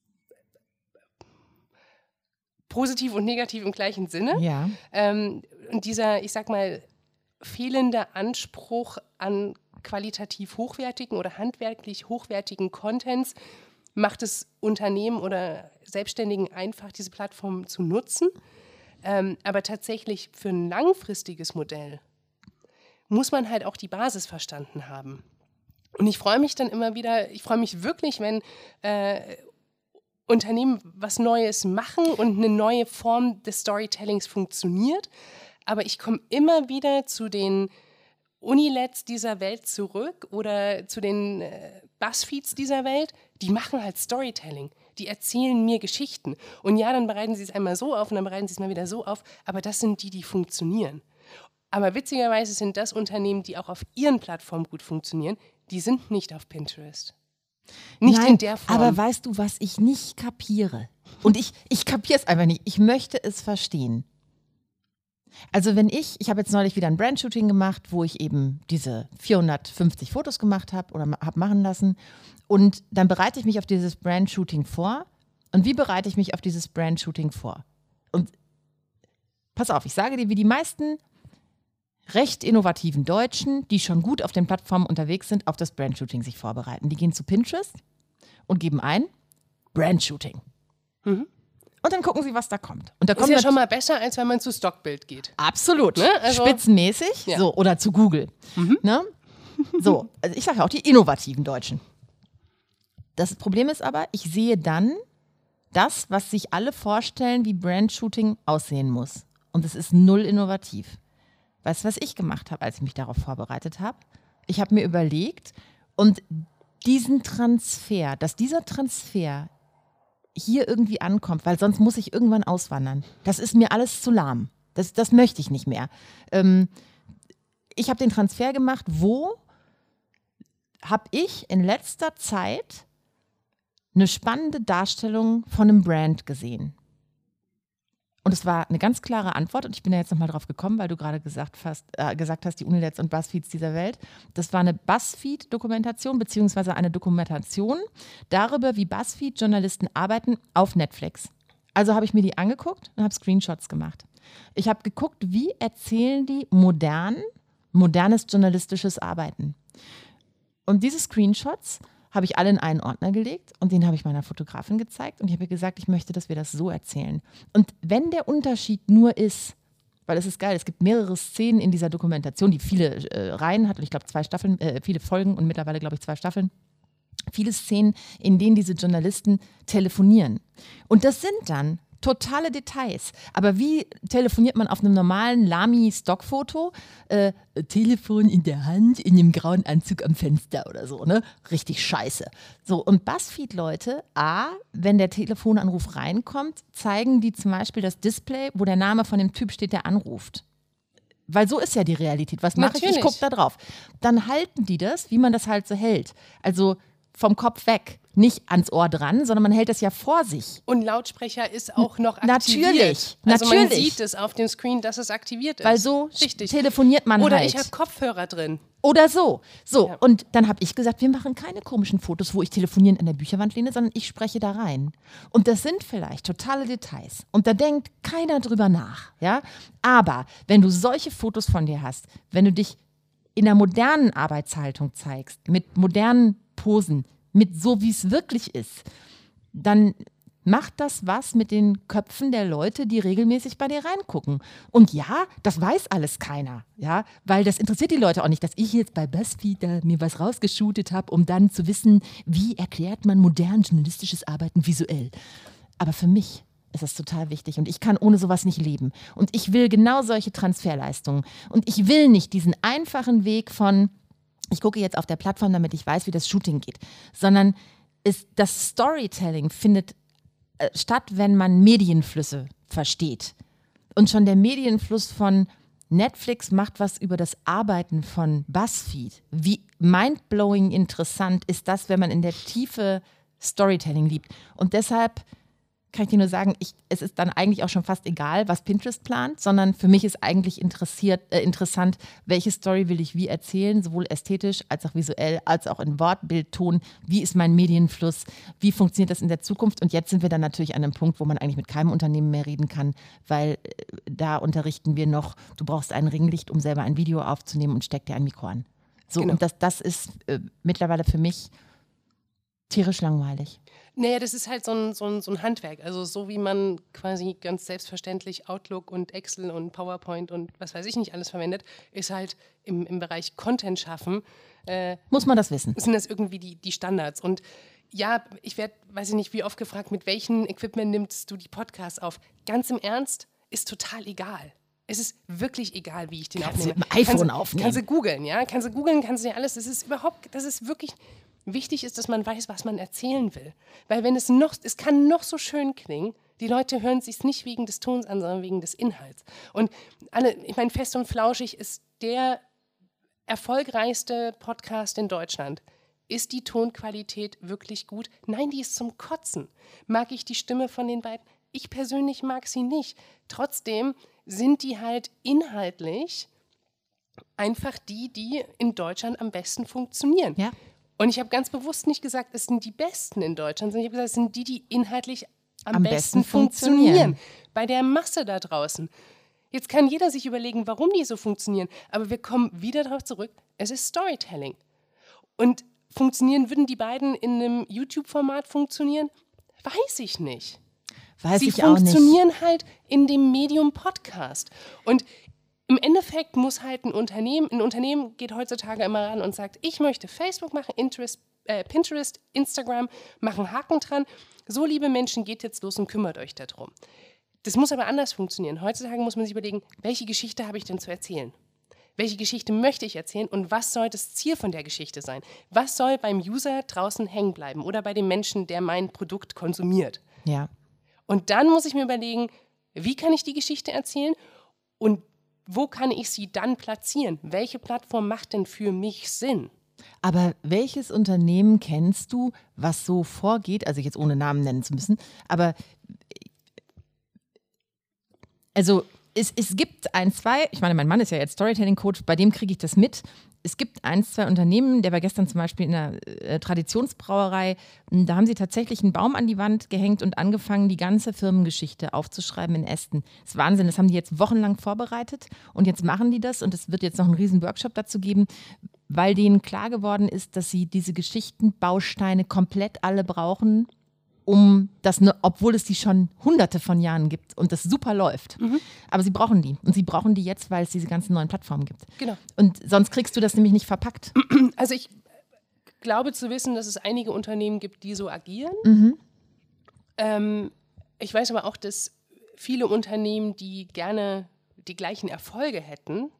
positiv und negativ im gleichen Sinne. Ja. Ähm, und dieser, ich sag mal, fehlende Anspruch an qualitativ hochwertigen oder handwerklich hochwertigen Contents macht es Unternehmen oder Selbstständigen einfach, diese Plattform zu nutzen. Ähm, aber tatsächlich für ein langfristiges Modell muss man halt auch die Basis verstanden haben. Und ich freue mich dann immer wieder, ich freue mich wirklich, wenn äh, Unternehmen was Neues machen und eine neue Form des Storytellings funktioniert. Aber ich komme immer wieder zu den Unilets dieser Welt zurück oder zu den äh, Buzzfeeds dieser Welt, die machen halt Storytelling. Die erzählen mir Geschichten. Und ja, dann bereiten sie es einmal so auf und dann bereiten sie es mal wieder so auf. Aber das sind die, die funktionieren. Aber witzigerweise sind das Unternehmen, die auch auf ihren Plattformen gut funktionieren, die sind nicht auf Pinterest. Nicht Nein, in der Form. Aber weißt du, was ich nicht kapiere? Und ich, ich kapiere es einfach nicht. Ich möchte es verstehen. Also wenn ich, ich habe jetzt neulich wieder ein Brandshooting gemacht, wo ich eben diese vierhundertfünfzig Fotos gemacht habe oder habe machen lassen und dann bereite ich mich auf dieses Brandshooting vor. Und wie bereite ich mich auf dieses Brandshooting vor? Und pass auf, ich sage dir, wie die meisten recht innovativen Deutschen, die schon gut auf den Plattformen unterwegs sind, auf das Brandshooting sich vorbereiten. Die gehen zu Pinterest und geben ein Brandshooting. Mhm. Und dann gucken sie, was da kommt. Und da kommt ist ja schon mal besser, als wenn man zu Stockbild geht. Absolut. Ne? Also, spitzenmäßig. ja. So, oder zu Google. Mhm. Ne? So, also ich sage ja auch die innovativen Deutschen. Das Problem ist aber, ich sehe dann das, was sich alle vorstellen, wie Brandshooting aussehen muss. Und es ist null innovativ. Weißt du, was ich gemacht habe, als ich mich darauf vorbereitet habe? Ich habe mir überlegt, und diesen Transfer, dass dieser Transfer hier irgendwie ankommt, weil sonst muss ich irgendwann auswandern. Das ist mir alles zu lahm. Das, das möchte ich nicht mehr. Ähm, ich habe den Transfer gemacht, wo habe ich in letzter Zeit eine spannende Darstellung von einem Brand gesehen. Und es war eine ganz klare Antwort und ich bin da jetzt nochmal drauf gekommen, weil du gerade gesagt hast, äh, gesagt hast, die Unileds und Buzzfeeds dieser Welt. Das war eine Buzzfeed-Dokumentation beziehungsweise eine Dokumentation darüber, wie Buzzfeed-Journalisten arbeiten auf Netflix. Also habe ich mir die angeguckt und habe Screenshots gemacht. Ich habe geguckt, wie erzählen die modern, modernes journalistisches Arbeiten. Und diese Screenshots habe ich alle in einen Ordner gelegt und den habe ich meiner Fotografin gezeigt und ich habe ihr gesagt, ich möchte, dass wir das so erzählen. Und wenn der Unterschied nur ist, weil es ist geil, es gibt mehrere Szenen in dieser Dokumentation, die viele äh, Reihen hat und ich glaube zwei Staffeln, äh, viele Folgen und mittlerweile glaube ich zwei Staffeln, viele Szenen, in denen diese Journalisten telefonieren. Und das sind dann totale Details. Aber wie telefoniert man auf einem normalen Lamy-Stockfoto? Äh, Telefon in der Hand, in dem grauen Anzug am Fenster oder so, ne? Richtig scheiße. So, und Buzzfeed-Leute, A, wenn der Telefonanruf reinkommt, zeigen die zum Beispiel das Display, wo der Name von dem Typ steht, der anruft. Weil so ist ja die Realität. Was mache ich? Ich gucke da drauf. Dann halten die das, wie man das halt so hält. Also vom Kopf weg. Nicht ans Ohr dran, sondern man hält das ja vor sich. Und Lautsprecher ist auch noch aktiviert. Natürlich, also natürlich. man sieht es auf dem Screen, dass es aktiviert ist. Weil so Richtig. telefoniert man Oder halt. ich habe Kopfhörer drin. Oder so. So, ja. Und dann habe ich gesagt, wir machen keine komischen Fotos, wo ich telefonierend an der Bücherwand lehne, sondern ich spreche da rein. Und das sind vielleicht totale Details. Und da denkt keiner drüber nach. Ja? Aber wenn du solche Fotos von dir hast, wenn du dich in der modernen Arbeitshaltung zeigst, mit modernen Posen, mit so, wie es wirklich ist, dann macht das was mit den Köpfen der Leute, die regelmäßig bei dir reingucken. Und ja, das weiß alles keiner, ja, weil das interessiert die Leute auch nicht, dass ich jetzt bei Buzzfeed da mir was rausgeshootet habe, um dann zu wissen, wie erklärt man modern journalistisches Arbeiten visuell. Aber für mich ist das total wichtig und ich kann ohne sowas nicht leben. Und ich will genau solche Transferleistungen. Und ich will nicht diesen einfachen Weg von ich gucke jetzt auf der Plattform, damit ich weiß, wie das Shooting geht, sondern ist, das Storytelling findet äh, statt, wenn man Medienflüsse versteht. Und schon der Medienfluss von Netflix macht was über das Arbeiten von Buzzfeed. Wie mindblowing interessant ist das, wenn man in der Tiefe Storytelling liebt. Und deshalb kann ich dir nur sagen, ich, es ist dann eigentlich auch schon fast egal, was Pinterest plant, sondern für mich ist eigentlich interessiert, äh, interessant, welche Story will ich wie erzählen, sowohl ästhetisch als auch visuell, als auch in Wort, Bild, Ton. Wie ist mein Medienfluss? Wie funktioniert das in der Zukunft? Und jetzt sind wir dann natürlich an einem Punkt, wo man eigentlich mit keinem Unternehmen mehr reden kann, weil äh, da unterrichten wir noch, du brauchst ein Ringlicht, um selber ein Video aufzunehmen und steck dir ein Mikro an. So, genau. Und das, das ist äh, mittlerweile für mich tierisch langweilig. Naja, das ist halt so ein, so, ein, so ein Handwerk. Also so wie man quasi ganz selbstverständlich Outlook und Excel und PowerPoint und was weiß ich nicht alles verwendet, ist halt im, im Bereich Content schaffen. Äh, Muss man das wissen? Sind das irgendwie die, die Standards. Und ja, ich werde, weiß ich nicht, wie oft gefragt, mit welchem Equipment nimmst du die Podcasts auf? Ganz im Ernst, ist total egal. Es ist wirklich egal, wie ich den kannst aufnehme. Kannst du mit dem iPhone kannst, aufnehmen. Kannst du googeln, ja? Kannst du googeln, kannst du ja alles. Das ist überhaupt, das ist wirklich... Wichtig ist, dass man weiß, was man erzählen will. Weil wenn es noch, es kann noch so schön klingen, die Leute hören es sich nicht wegen des Tons an, sondern wegen des Inhalts. Und alle, ich meine, Fest und Flauschig ist der erfolgreichste Podcast in Deutschland. Ist die Tonqualität wirklich gut? Nein, die ist zum Kotzen. Mag ich die Stimme von den beiden? ich persönlich mag sie nicht. Trotzdem sind die halt inhaltlich einfach die, die in Deutschland am besten funktionieren. Ja. Und ich habe ganz bewusst nicht gesagt, es sind die Besten in Deutschland, sondern ich habe gesagt, es sind die, die inhaltlich am, Am besten, besten funktionieren. funktionieren. Bei der Masse da draußen. Jetzt kann jeder sich überlegen, warum die so funktionieren. Aber wir kommen wieder darauf zurück, es ist Storytelling. Und funktionieren, würden die beiden in einem YouTube-Format funktionieren? Weiß ich nicht. Weiß Sie ich auch nicht. funktionieren halt in dem Medium Podcast. Und im Endeffekt muss halt ein Unternehmen, ein Unternehmen geht heutzutage immer ran und sagt, ich möchte Facebook machen, Interest, äh, Pinterest, Instagram, machen Haken dran. So, liebe Menschen, geht jetzt los und kümmert euch darum. Das muss aber anders funktionieren. Heutzutage muss man sich überlegen, welche Geschichte habe ich denn zu erzählen? Welche Geschichte möchte ich erzählen und was soll das Ziel von der Geschichte sein? Was soll beim User draußen hängen bleiben oder bei dem Menschen, der mein Produkt konsumiert? Ja. Und dann muss ich mir überlegen, wie kann ich die Geschichte erzählen und wo kann ich sie dann platzieren? Welche Plattform macht denn für mich Sinn? Aber welches Unternehmen kennst du, was so vorgeht, also jetzt ohne Namen nennen zu müssen, aber also es, es gibt ein, zwei, ich meine, mein Mann ist ja jetzt Storytelling-Coach, bei dem kriege ich das mit. Es gibt ein, zwei Unternehmen, der war gestern zum Beispiel in einer äh, Traditionsbrauerei, da haben sie tatsächlich einen Baum an die Wand gehängt und angefangen, die ganze Firmengeschichte aufzuschreiben in Ästen. Das ist Wahnsinn, das haben die jetzt wochenlang vorbereitet und jetzt machen die das und es wird jetzt noch einen riesen Workshop dazu geben, weil denen klar geworden ist, dass sie diese Geschichtenbausteine komplett alle brauchen, um das, ne, obwohl es die schon hunderte von Jahren gibt und das super läuft. Mhm. Aber sie brauchen die. Und sie brauchen die jetzt, weil es diese ganzen neuen Plattformen gibt. Genau. Und sonst kriegst du das nämlich nicht verpackt. Also ich glaube zu wissen, dass es einige Unternehmen gibt, die so agieren. Mhm. Ähm, ich weiß aber auch, dass viele Unternehmen, die gerne die gleichen Erfolge hätten,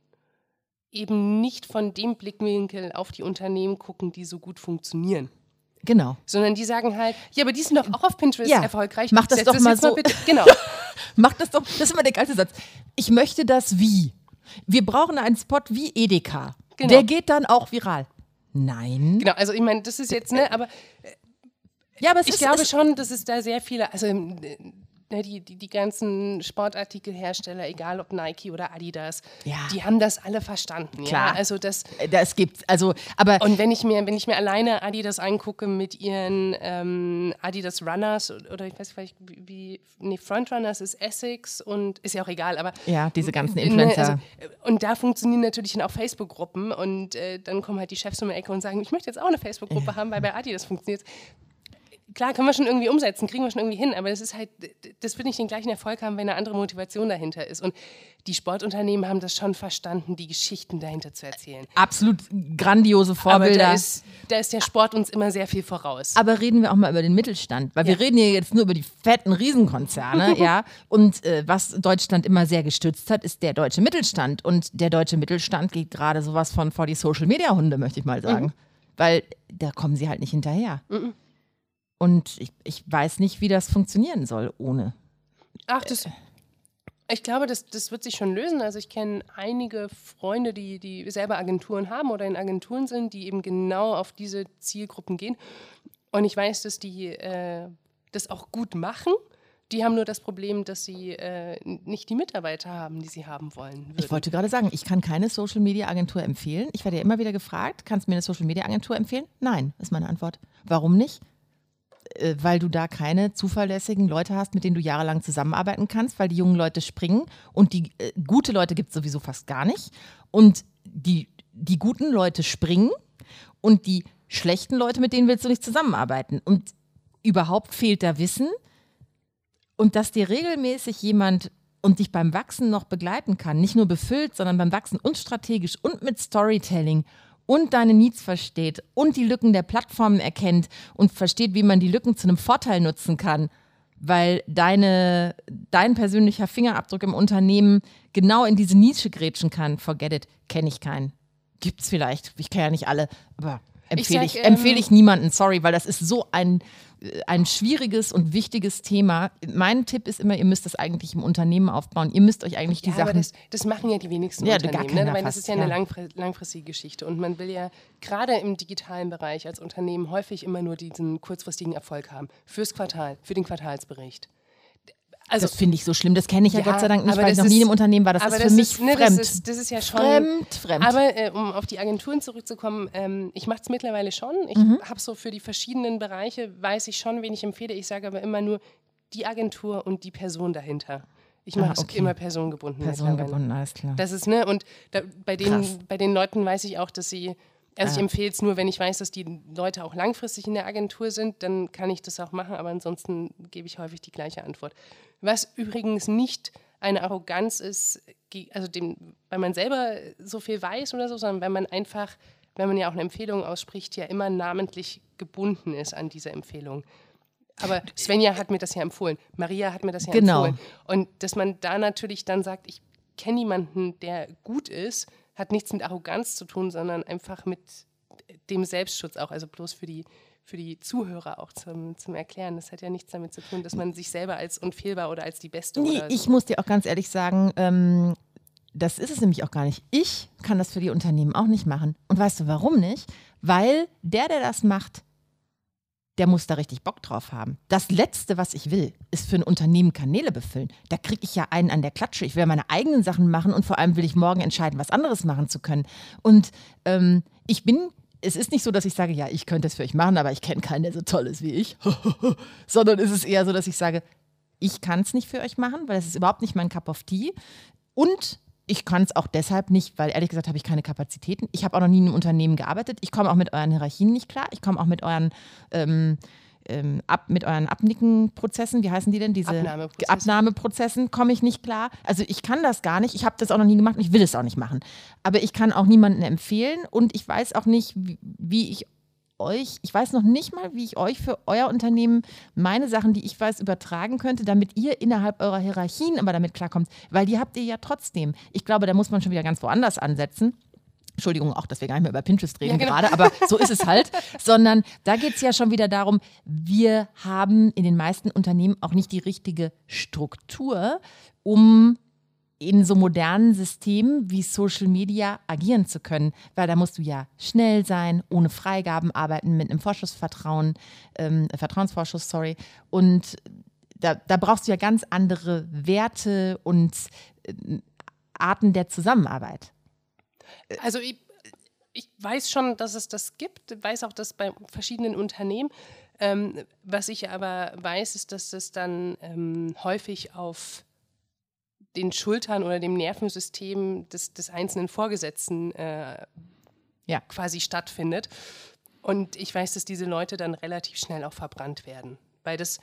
eben nicht von dem Blickwinkel auf die Unternehmen gucken, die so gut funktionieren. Genau. Sondern die sagen halt, ja, aber die sind doch auch auf Pinterest ja, erfolgreich. Mach das Setz doch das mal jetzt so. Mal bitte. Genau. Mach das doch, das ist immer der geilste Satz. Ich möchte das wie. Wir brauchen einen Spot wie Edeka. Genau. Der geht dann auch viral. Nein. Genau, also ich meine, das ist jetzt, ne, aber, ja, aber es ich ist, glaube es schon, dass es da sehr viele, also ne, die, die, die ganzen Sportartikelhersteller, egal ob Nike oder Adidas, ja. die haben das alle verstanden. Klar. Ja? Also das, das gibt's, also, aber und wenn ich mir, wenn ich mir alleine Adidas angucke mit ihren ähm, Adidas Runners oder ich weiß nicht, wie, wie nee, Frontrunners ist Essex und ist ja auch egal, aber ja, diese ganzen ne, Influencer. also, und da funktionieren natürlich dann auch Facebook-Gruppen und äh, dann kommen halt die Chefs um die Ecke und sagen, ich möchte jetzt auch eine Facebook-Gruppe ja. haben, weil bei Adidas funktioniert. Klar, können wir schon irgendwie umsetzen, kriegen wir schon irgendwie hin, aber das ist halt, das wird nicht den gleichen Erfolg haben, wenn eine andere Motivation dahinter ist. Und die Sportunternehmen haben das schon verstanden, die Geschichten dahinter zu erzählen. Absolut grandiose Vorbilder. Aber da ist, da ist der Sport uns immer sehr viel voraus. Aber reden wir auch mal über den Mittelstand, weil ja. wir reden hier jetzt nur über die fetten Riesenkonzerne, ja. Und äh, was Deutschland immer sehr gestützt hat, ist der deutsche Mittelstand. Und der deutsche Mittelstand geht gerade sowas von vor die Social-Media-Hunde, möchte ich mal sagen. Mhm. Weil da kommen sie halt nicht hinterher. Mhm. Und ich, ich weiß nicht, wie das funktionieren soll ohne. Ach, das, ich glaube, das, das wird sich schon lösen. Also ich kenne einige Freunde, die, die selber Agenturen haben oder in Agenturen sind, die eben genau auf diese Zielgruppen gehen. Und ich weiß, dass die äh, das auch gut machen. Die haben nur das Problem, dass sie äh, nicht die Mitarbeiter haben, die sie haben wollen würden. Ich wollte gerade sagen, ich kann keine Social-Media-Agentur empfehlen. Ich werde ja immer wieder gefragt, kannst du mir eine Social-Media-Agentur empfehlen? Nein, ist meine Antwort. Warum nicht? Weil du da keine zuverlässigen Leute hast, mit denen du jahrelang zusammenarbeiten kannst, weil die jungen Leute springen und die äh, gute Leute gibt es sowieso fast gar nicht. Und die, die guten Leute springen und die schlechten Leute, mit denen willst du nicht zusammenarbeiten. Und überhaupt fehlt da Wissen. Und dass dir regelmäßig jemand und dich beim Wachsen noch begleiten kann, nicht nur befüllt, sondern beim Wachsen und strategisch und mit Storytelling und deine Needs versteht und die Lücken der Plattformen erkennt und versteht, wie man die Lücken zu einem Vorteil nutzen kann, weil deine, dein persönlicher Fingerabdruck im Unternehmen genau in diese Nische grätschen kann. Forget it, kenne ich keinen. Gibt's vielleicht, ich kenne ja nicht alle, aber empfehle ich, ich, ähm, empfehle ich niemanden, sorry, weil das ist so ein, ein schwieriges und wichtiges Thema. Mein Tipp ist immer, ihr müsst das eigentlich im Unternehmen aufbauen. Ihr müsst euch eigentlich die ja, Sachen... Aber das, das machen ja die wenigsten ja, Unternehmen. Gar ne? Weil fast, das ist ja eine ja. langfr- langfristige Geschichte. Und man will ja gerade im digitalen Bereich als Unternehmen häufig immer nur diesen kurzfristigen Erfolg haben. Fürs Quartal, für den Quartalsbericht. Also, das finde ich so schlimm. Das kenne ich ja, ja Gott sei Dank nicht, weil ich noch ist, nie im Unternehmen war. Das ist für das mich ist, ne, fremd. Das ist, das ist ja schon fremd, fremd. Aber äh, um auf die Agenturen zurückzukommen, ähm, ich mache es mittlerweile schon. Ich Mhm. habe so für die verschiedenen Bereiche, weiß ich schon, wen ich empfehle. Ich sage aber immer nur die Agentur und die Person dahinter. Ich mache es ah, okay. immer personengebunden. Personengebunden, alles klar. Das ist, ne, und da, bei, den, bei den Leuten weiß ich auch, dass sie, also ah. ich empfehle es nur, wenn ich weiß, dass die Leute auch langfristig in der Agentur sind, dann kann ich das auch machen, aber ansonsten gebe ich häufig die gleiche Antwort. Was übrigens nicht eine Arroganz ist, also dem, weil man selber so viel weiß oder so, sondern weil man einfach, wenn man ja auch eine Empfehlung ausspricht, ja immer namentlich gebunden ist an diese Empfehlung. Aber Svenja hat mir das ja empfohlen, Maria hat mir das ja genau. empfohlen. Und dass man da natürlich dann sagt, ich kenne jemanden, der gut ist, hat nichts mit Arroganz zu tun, sondern einfach mit dem Selbstschutz auch, also bloß für die für die Zuhörer auch zum, zum Erklären. Das hat ja nichts damit zu tun, dass man sich selber als unfehlbar oder als die Beste nee, oder so. Ich muss dir auch ganz ehrlich sagen, ähm, das ist es nämlich auch gar nicht. Ich kann das für die Unternehmen auch nicht machen. Und weißt du, warum nicht? Weil der, der das macht, der muss da richtig Bock drauf haben. Das Letzte, was ich will, ist für ein Unternehmen Kanäle befüllen. Da kriege ich ja einen an der Klatsche. Ich will meine eigenen Sachen machen und vor allem will ich morgen entscheiden, was anderes machen zu können. Und ähm, ich bin Es ist nicht so, dass ich sage, ja, ich könnte es für euch machen, aber ich kenne keinen, der so toll ist wie ich. Sondern es ist eher so, dass ich sage, ich kann es nicht für euch machen, weil es ist überhaupt nicht mein Cup of Tea. Und ich kann es auch deshalb nicht, weil ehrlich gesagt habe ich keine Kapazitäten. Ich habe auch noch nie in einem Unternehmen gearbeitet. Ich komme auch mit euren Hierarchien nicht klar. Ich komme auch mit euren ähm, ähm, ab, mit euren Abnickenprozessen, wie heißen die denn? Diese Abnahmeprozessen. Abnahmeprozessen komme ich nicht klar. Also ich kann das gar nicht. Ich habe das auch noch nie gemacht und ich will es auch nicht machen. Aber ich kann auch niemanden empfehlen und ich weiß auch nicht, wie, wie ich euch, ich weiß noch nicht mal, wie ich euch für euer Unternehmen meine Sachen, die ich weiß, übertragen könnte, damit ihr innerhalb eurer Hierarchien aber damit klarkommt. Weil die habt ihr ja trotzdem. Ich glaube, da muss man schon wieder ganz woanders ansetzen. Entschuldigung, auch, dass wir gar nicht mehr über Pinterest reden ja, genau. gerade, aber so ist es halt. Sondern da geht es ja schon wieder darum, wir haben in den meisten Unternehmen auch nicht die richtige Struktur, um in so modernen Systemen wie Social Media agieren zu können. Weil da musst du ja schnell sein, ohne Freigaben arbeiten, mit einem Vorschussvertrauen, ähm, Vertrauensvorschuss, sorry. Und da, da brauchst du ja ganz andere Werte und äh, Arten der Zusammenarbeit. Also ich, ich weiß schon, dass es das gibt, weiß auch, dass bei verschiedenen Unternehmen. Ähm, was ich aber weiß, ist, dass es dann ähm, häufig auf den Schultern oder dem Nervensystem des, des einzelnen Vorgesetzten äh, ja. quasi stattfindet. Und ich weiß, dass diese Leute dann relativ schnell auch verbrannt werden. Weil das,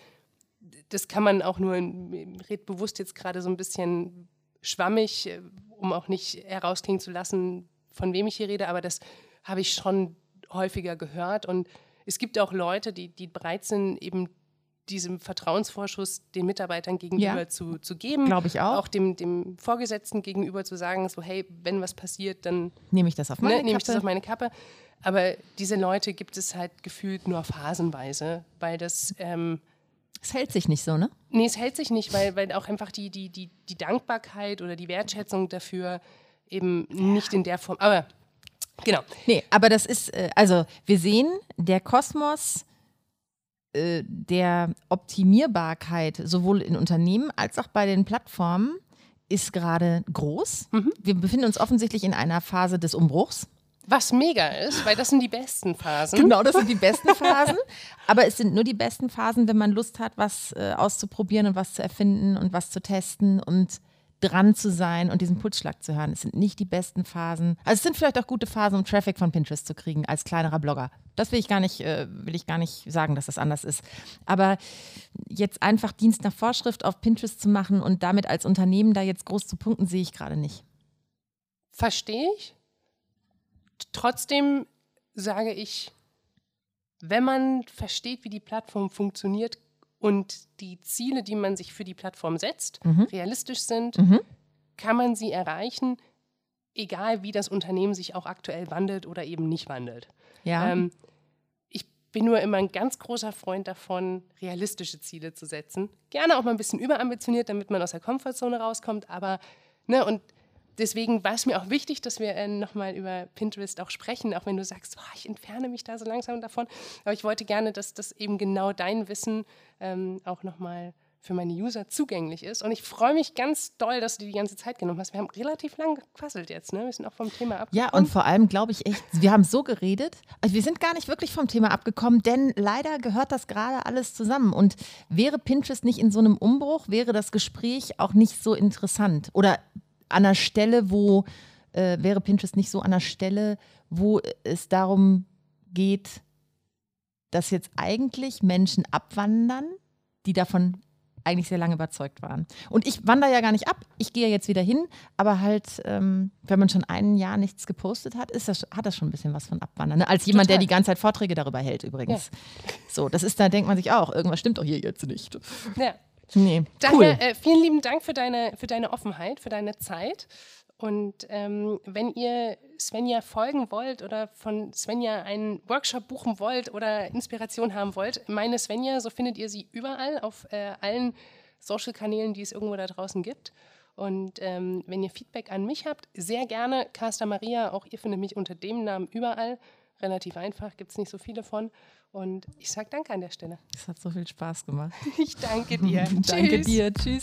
das kann man auch nur, red bewusst jetzt gerade so ein bisschen schwammig, um auch nicht herausklingen zu lassen, von wem ich hier rede, aber das habe ich schon häufiger gehört. Und es gibt auch Leute, die, die bereit sind, eben diesem Vertrauensvorschuss den Mitarbeitern gegenüber ja, zu, zu geben. Glaube ich auch. Auch dem, dem Vorgesetzten gegenüber zu sagen, so hey, wenn was passiert, dann nehme ich das auf meine ne, Kappe. Nehme ich das auf meine Kappe. Aber diese Leute gibt es halt gefühlt nur phasenweise, weil das ähm, es hält sich nicht so, ne? Nee, es hält sich nicht, weil, weil auch einfach die, die, die, die Dankbarkeit oder die Wertschätzung dafür eben nicht in der Form, aber genau. Nee, aber das ist, also wir sehen, der Kosmos äh, der Optimierbarkeit sowohl in Unternehmen als auch bei den Plattformen ist gerade groß. Mhm. Wir befinden uns offensichtlich in einer Phase des Umbruchs. Was mega ist, weil das sind die besten Phasen. Genau, das sind die besten Phasen. Aber es sind nur die besten Phasen, wenn man Lust hat, was äh, auszuprobieren und was zu erfinden und was zu testen und dran zu sein und diesen Pulsschlag zu hören. Es sind nicht die besten Phasen. Also es sind vielleicht auch gute Phasen, um Traffic von Pinterest zu kriegen als kleinerer Blogger. Das will ich gar nicht, äh, will ich gar nicht sagen, dass das anders ist. Aber jetzt einfach Dienst nach Vorschrift auf Pinterest zu machen und damit als Unternehmen da jetzt groß zu punkten, sehe ich gerade nicht. Verstehe ich. Trotzdem sage ich, wenn man versteht, wie die Plattform funktioniert und die Ziele, die man sich für die Plattform setzt, mhm. realistisch sind, mhm. kann man sie erreichen, egal wie das Unternehmen sich auch aktuell wandelt oder eben nicht wandelt. Ja. Ähm, ich bin nur immer ein ganz großer Freund davon, realistische Ziele zu setzen. Gerne auch mal ein bisschen überambitioniert, damit man aus der Komfortzone rauskommt, aber ne, und deswegen war es mir auch wichtig, dass wir äh, nochmal über Pinterest auch sprechen, auch wenn du sagst, oh, ich entferne mich da so langsam davon. Aber ich wollte gerne, dass das eben genau dein Wissen ähm, auch nochmal für meine User zugänglich ist. Und ich freue mich ganz doll, dass du dir die ganze Zeit genommen hast. Wir haben relativ lang gequasselt jetzt, ne? Wir sind auch vom Thema abgekommen. Ja, und vor allem glaube ich echt, wir haben so geredet, also wir sind gar nicht wirklich vom Thema abgekommen, denn leider gehört das gerade alles zusammen. Und wäre Pinterest nicht in so einem Umbruch, wäre das Gespräch auch nicht so interessant. Oder an einer Stelle, wo, äh, wäre Pinterest nicht so an einer Stelle, wo es darum geht, dass jetzt eigentlich Menschen abwandern, die davon eigentlich sehr lange überzeugt waren. Und ich wandere ja gar nicht ab, ich gehe ja jetzt wieder hin, aber halt, ähm, wenn man schon ein Jahr nichts gepostet hat, ist das, hat das schon ein bisschen was von Abwandern. Ne? Als jemand, Total. Der die ganze Zeit Vorträge darüber hält übrigens. Ja. So, das ist, da denkt man sich auch, irgendwas stimmt doch hier jetzt nicht. Ja. Nee, Daher, cool. äh, vielen lieben Dank für deine, für deine Offenheit, für deine Zeit. Und ähm, wenn ihr Svenja folgen wollt oder von Svenja einen Workshop buchen wollt oder Inspiration haben wollt, meine Svenja, so findet ihr sie überall auf äh, allen Social-Kanälen, die es irgendwo da draußen gibt. Und ähm, wenn ihr Feedback an mich habt, sehr gerne Caster Maria, auch ihr findet mich unter dem Namen überall. Relativ einfach, gibt es nicht so viele von. Und ich sage danke an der Stelle. Es hat so viel Spaß gemacht. Ich danke dir. Danke dir. Tschüss.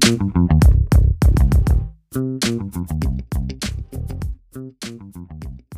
Thank you.